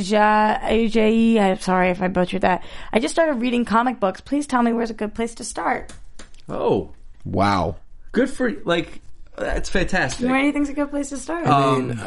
Speaker 6: Aja Ajayi. I'm sorry if I butchered that. I just started reading comic books. Please tell me where's a good place to start.
Speaker 7: Oh,
Speaker 5: Wow.
Speaker 7: good for like that's fantastic.
Speaker 6: Where do you think's a good place to start?
Speaker 7: Um,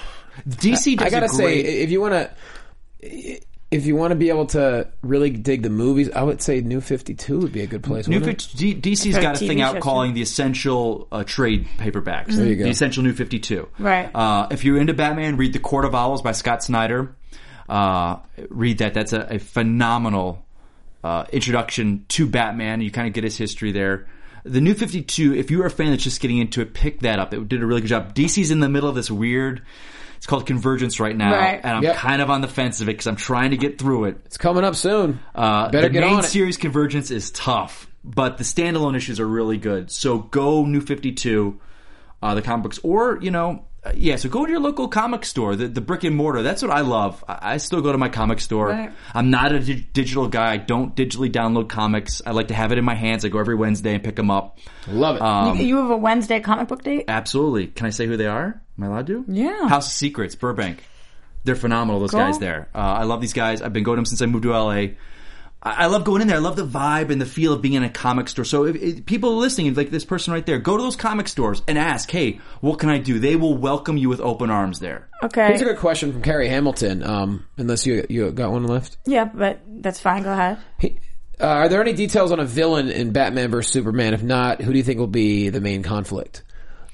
Speaker 7: D C does
Speaker 5: I gotta
Speaker 7: a great,
Speaker 5: say, if you want to, if you want to be able to really dig the movies, I would say New fifty-two would be a good place.
Speaker 7: New
Speaker 5: wouldn't it?
Speaker 7: fifty, D, DC's
Speaker 6: For
Speaker 7: got a
Speaker 6: T V
Speaker 7: thing out
Speaker 6: shows,
Speaker 7: calling
Speaker 6: too.
Speaker 7: the essential uh, trade paperbacks.
Speaker 5: There you go.
Speaker 7: The essential New fifty-two.
Speaker 6: Right.
Speaker 7: Uh, if you're into Batman, read The Court of Owls by Scott Snyder. Uh, read that. That's a, a phenomenal uh, introduction to Batman. You kind of get his history there. The New fifty-two, if you're a fan that's just getting into it, pick that up. It did a really good job. D C's in the middle of this weird... It's called Convergence right now,
Speaker 6: Right.
Speaker 7: and I'm
Speaker 5: Yep.
Speaker 7: kind of on the fence of it because I'm trying to get through it.
Speaker 5: It's coming up soon.
Speaker 7: Uh,
Speaker 5: Better
Speaker 7: the
Speaker 5: get
Speaker 7: main
Speaker 5: on it.
Speaker 7: series Convergence is tough, but the standalone issues are really good. So go New fifty-two, uh, the comic books, or you know, uh, yeah. So go to your local comic store, the, the brick and mortar. That's what I love. I, I still go to my comic store.
Speaker 6: Right.
Speaker 7: I'm not a di- digital guy. I don't digitally download comics. I like to have it in my hands. I go every Wednesday and pick them up.
Speaker 5: Love it.
Speaker 7: Um,
Speaker 6: you have a Wednesday comic book date?
Speaker 7: Absolutely. Can I say who they are? Am I allowed to?
Speaker 6: Yeah.
Speaker 7: House of Secrets, Burbank. They're phenomenal, those
Speaker 6: Cool.
Speaker 7: guys there. Uh, I love these guys. I've been going to them since I moved to L A. I, I love going in there. I love the vibe and the feel of being in a comic store. So if, if people are listening, like this person right there, go to those comic stores and ask, hey, what can I do? They will welcome you with open arms there.
Speaker 6: Okay.
Speaker 5: Here's a good question from Carrie Hamilton. Um, unless you you got one left.
Speaker 6: Yeah, but that's fine. Go ahead.
Speaker 5: He, uh, are there any details on a villain in Batman versus Superman? If not, who do you think will be the main conflict?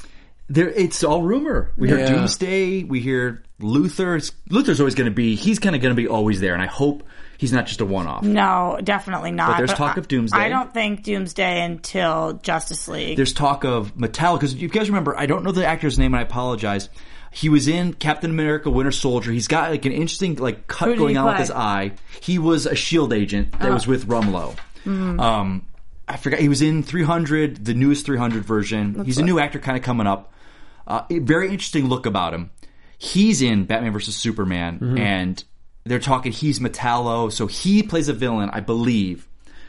Speaker 7: There, it's all rumor. We hear
Speaker 5: Yeah.
Speaker 7: Doomsday. We hear Luther. Luther's always going to be. He's kind of going to be always there, and I hope he's not just a one-off.
Speaker 6: No, definitely not.
Speaker 7: But there's talk
Speaker 6: I,
Speaker 7: of Doomsday.
Speaker 6: I don't think Doomsday until Justice League.
Speaker 7: There's talk of Metallica. Because you guys remember, I don't know the actor's name, and I apologize. He was in Captain America: Winter Soldier. He's got like an interesting like cut
Speaker 6: Who did
Speaker 7: going
Speaker 6: he
Speaker 7: on with
Speaker 6: play?
Speaker 7: his eye. He was a SHIELD agent that
Speaker 6: Oh.
Speaker 7: was with Rumlow.
Speaker 6: Mm-hmm.
Speaker 7: Um, I forgot. He was in three hundred, the newest three hundred version.
Speaker 6: Looks
Speaker 7: He's a
Speaker 6: like-
Speaker 7: new actor, kind of coming up. Uh, a very interesting look about him. He's in Batman versus Superman,
Speaker 5: Mm-hmm.
Speaker 7: and they're talking he's Metallo, so he plays a villain, I believe.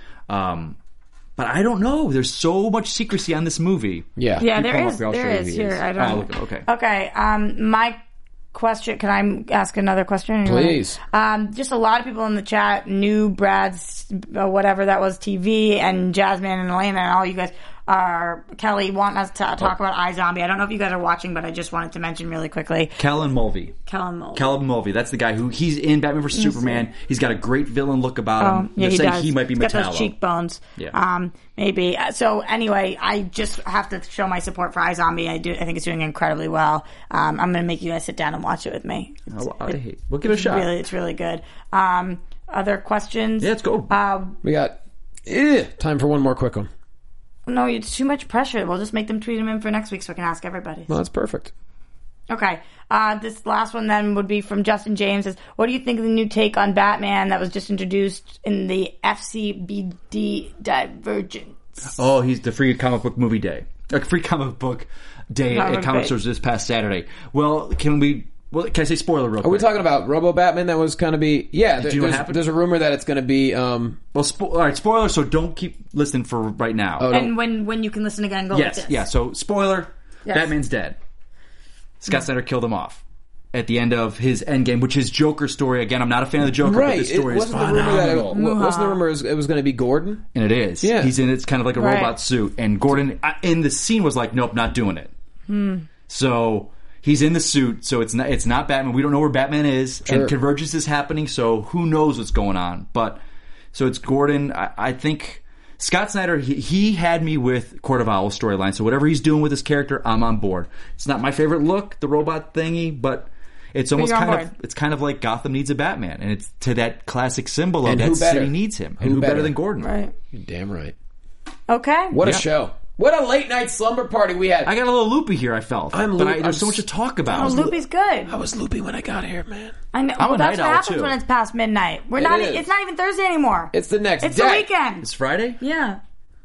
Speaker 7: Um, but I don't know. There's so much secrecy on this movie.
Speaker 5: Yeah.
Speaker 6: Yeah,
Speaker 7: You
Speaker 6: there
Speaker 7: pull him
Speaker 6: is.
Speaker 7: up here, I'll
Speaker 6: There
Speaker 7: show you
Speaker 6: is
Speaker 7: who he
Speaker 6: here.
Speaker 7: is.
Speaker 6: I
Speaker 7: Oh,
Speaker 6: don't.
Speaker 7: look, okay.
Speaker 6: Okay. Um, my question. Can I ask another question?
Speaker 5: Please.
Speaker 6: Um, just a lot of people in the chat knew Brad's uh, whatever that was T V and Jasmine and Elena and all you guys are Kelly want us to talk
Speaker 7: Oh.
Speaker 6: about iZombie. I don't know if you guys are watching, but I just wanted to mention really quickly.
Speaker 7: Callan Mulvey.
Speaker 6: Kellen Mulvey.
Speaker 7: Calvin Mulvey. That's the guy who he's in Batman versus
Speaker 6: Yes,
Speaker 7: Superman. He's got a great villain look about
Speaker 6: Oh,
Speaker 7: him.
Speaker 6: yeah,
Speaker 7: They're
Speaker 6: he
Speaker 7: saying
Speaker 6: does.
Speaker 7: he might be
Speaker 6: He's got
Speaker 7: Metallo.
Speaker 6: those cheekbones.
Speaker 7: Yeah.
Speaker 6: Um, maybe. Uh, So anyway, I just have to show my support for iZombie. I do. I think it's doing incredibly well. Um, I'm going to make you guys sit down and watch it with me. It's,
Speaker 7: Oh, I hate- we'll give it a
Speaker 6: it's
Speaker 7: shot.
Speaker 6: Really, it's really good. Um, other questions?
Speaker 7: Yeah, let's go.
Speaker 6: Uh,
Speaker 5: We got eh, time for one more quick one.
Speaker 6: no, it's too much pressure. We'll just make them tweet them in for next week so I can ask everybody.
Speaker 5: Well, that's perfect.
Speaker 6: Okay. Uh, this last one then would be from Justin James. Says, what do you think of the new take on Batman that was just introduced in the F C B D Divergence?
Speaker 7: Oh, he's the free comic book movie day. A free comic book day
Speaker 6: Comic
Speaker 7: at comic
Speaker 6: day.
Speaker 7: stores this past Saturday. Well, can we... Well, can I say spoiler real quick?
Speaker 5: Are we talking about Robo Batman that was going to be... Yeah, there,
Speaker 7: you know what
Speaker 5: there's,
Speaker 7: happened?
Speaker 5: there's a rumor that it's going to be... Um,
Speaker 7: Well, spo- all right, spoiler, so don't keep listening for right now.
Speaker 5: Oh,
Speaker 6: And when, when you can listen again, go
Speaker 7: yes,
Speaker 6: like this.
Speaker 7: yeah, so spoiler,
Speaker 6: Yes.
Speaker 7: Batman's dead. Scott Snyder killed him off at the end of his Endgame, which is Joker story. Again, I'm not a fan of the Joker,
Speaker 5: right.
Speaker 7: but this
Speaker 5: It
Speaker 7: story is
Speaker 5: wasn't the rumor that it,
Speaker 7: phenomenal.
Speaker 5: wa- wasn't the rumor it was, it was going to be Gordon?
Speaker 7: And it is.
Speaker 5: Yeah.
Speaker 7: He's in it's kind of like a
Speaker 6: Right.
Speaker 7: robot suit. And Gordon uh, in the scene was like, nope, not doing it.
Speaker 6: Hmm.
Speaker 7: So he's in the suit, so it's not it's not Batman. We don't know where Batman is.
Speaker 5: Sure.
Speaker 7: And Convergence is happening, so who knows what's going on. But so it's Gordon. I, I think Scott Snyder, he, he had me with Court of Owls storyline. So whatever he's doing with his character, I'm on board. It's not my favorite look, the robot thingy, but it's almost
Speaker 6: you're on
Speaker 7: kind of
Speaker 6: board.
Speaker 7: it's kind of like Gotham needs a Batman, and it's to that classic symbol of
Speaker 5: And
Speaker 7: that
Speaker 5: who better?
Speaker 7: city needs him, and
Speaker 5: Who
Speaker 7: who better
Speaker 5: better?
Speaker 7: than Gordon?
Speaker 6: Right.
Speaker 5: You're damn right.
Speaker 6: Okay.
Speaker 5: What
Speaker 7: Yeah.
Speaker 5: a show. What a late night slumber party we had.
Speaker 7: I got a little loopy here. I felt,
Speaker 5: I'm
Speaker 7: but
Speaker 5: loop-
Speaker 7: I, there's so
Speaker 5: I'm
Speaker 7: much to talk about.
Speaker 6: Oh, Loopy's good.
Speaker 5: I was loopy when I got here, man.
Speaker 6: I know.
Speaker 7: I'm
Speaker 6: Well,
Speaker 7: a
Speaker 6: that's
Speaker 7: night
Speaker 6: what
Speaker 7: owl,
Speaker 6: happens
Speaker 7: too.
Speaker 6: when it's past midnight. We're
Speaker 5: It
Speaker 6: not.
Speaker 5: is.
Speaker 6: It's not even Thursday anymore.
Speaker 5: It's the next
Speaker 6: It's
Speaker 5: day.
Speaker 6: the weekend.
Speaker 7: It's Friday.
Speaker 6: Yeah.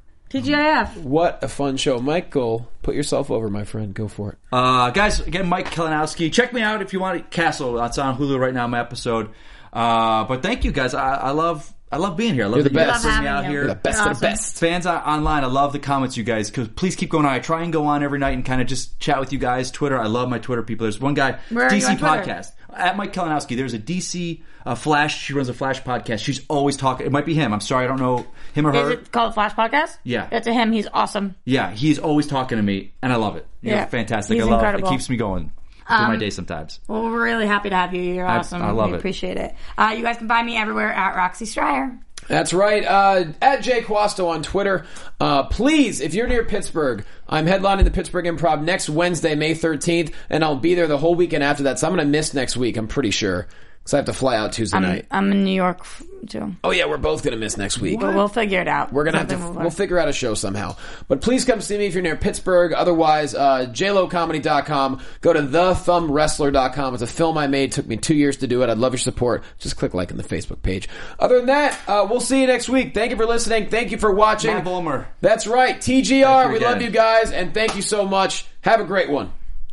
Speaker 6: T G I F.
Speaker 5: What a fun show. Michael, put yourself over, my friend. Go for it.
Speaker 7: Uh, guys, again, Mike Kalinowski. Check me out if you want Castle. It's on Hulu right now, my episode. Uh, but thank you, guys. I, I love I love being here. I love
Speaker 5: You're
Speaker 7: that
Speaker 5: the
Speaker 7: you
Speaker 5: best.
Speaker 7: guys bring me
Speaker 6: Love
Speaker 7: out
Speaker 6: having you.
Speaker 7: here.
Speaker 5: You're the best
Speaker 6: You're
Speaker 5: of the
Speaker 6: awesome.
Speaker 5: best.
Speaker 7: Fans on, online, I love the comments, you guys. Cause please keep going on. I try and go on every night and kind of just chat with you guys. Twitter, I love my Twitter people. There's one guy,
Speaker 6: Where are
Speaker 7: D
Speaker 6: you
Speaker 7: C
Speaker 6: on Twitter?
Speaker 7: Podcast. At Mike Kalinowski, there's a D C uh, Flash. She runs a Flash podcast. She's always talking. It might be him. I'm sorry, I don't know him or
Speaker 6: Is
Speaker 7: her.
Speaker 6: it called Flash Podcast?
Speaker 7: Yeah.
Speaker 6: It's a him. He's awesome.
Speaker 7: Yeah, he's always talking to me, and I love it. You're
Speaker 6: Yeah.
Speaker 7: fantastic.
Speaker 6: He's
Speaker 7: I love
Speaker 6: incredible.
Speaker 7: it. It keeps me going through my
Speaker 6: Um,
Speaker 7: day sometimes.
Speaker 6: Well, we're really happy to have you. You're
Speaker 7: I-
Speaker 6: awesome.
Speaker 7: I love
Speaker 6: we
Speaker 7: it.
Speaker 6: appreciate it. Uh, you guys can find me everywhere at Roxy Stryer.
Speaker 5: That's right. Uh, at Jay Quasto on Twitter. Uh, please, if you're near Pittsburgh, I'm headlining the Pittsburgh Improv next Wednesday, May thirteenth, and I'll be there the whole weekend after that. So I'm going to miss next week, I'm pretty sure, because I have to fly out Tuesday
Speaker 6: I'm,
Speaker 5: night.
Speaker 6: I'm in New York f- too.
Speaker 5: Oh, yeah, we're both going to miss next week.
Speaker 6: But we'll figure it out.
Speaker 5: We're gonna have to.
Speaker 6: Something will
Speaker 5: We'll
Speaker 6: work.
Speaker 5: figure out a show somehow. But please come see me if you're near Pittsburgh. Otherwise, uh, j lo comedy dot com. Go to the thumb wrestler dot com. It's a film I made. Took me two years to do it. I'd love your support. Just click like on the Facebook page. Other than that, uh, we'll see you next week. Thank you for listening. Thank you for watching.
Speaker 7: Marv Ulmer.
Speaker 5: That's right. T G R.
Speaker 7: Thank you
Speaker 5: We love
Speaker 7: again.
Speaker 5: you guys, and thank you so much. Have a great one.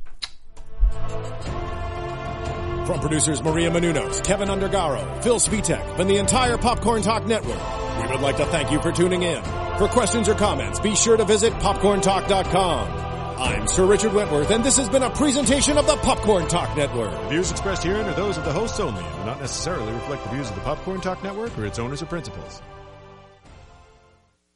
Speaker 4: From producers Maria Menounos, Kevin Undergaro, Phil Svitek, and the entire Popcorn Talk Network, we would like to thank you for tuning in. For questions or comments, be sure to visit popcorn talk dot com. I'm Sir Richard Wentworth, and this has been a presentation of the Popcorn Talk Network. The views expressed herein are those of the hosts only and do not necessarily reflect the views of the Popcorn Talk Network or its owners or principals.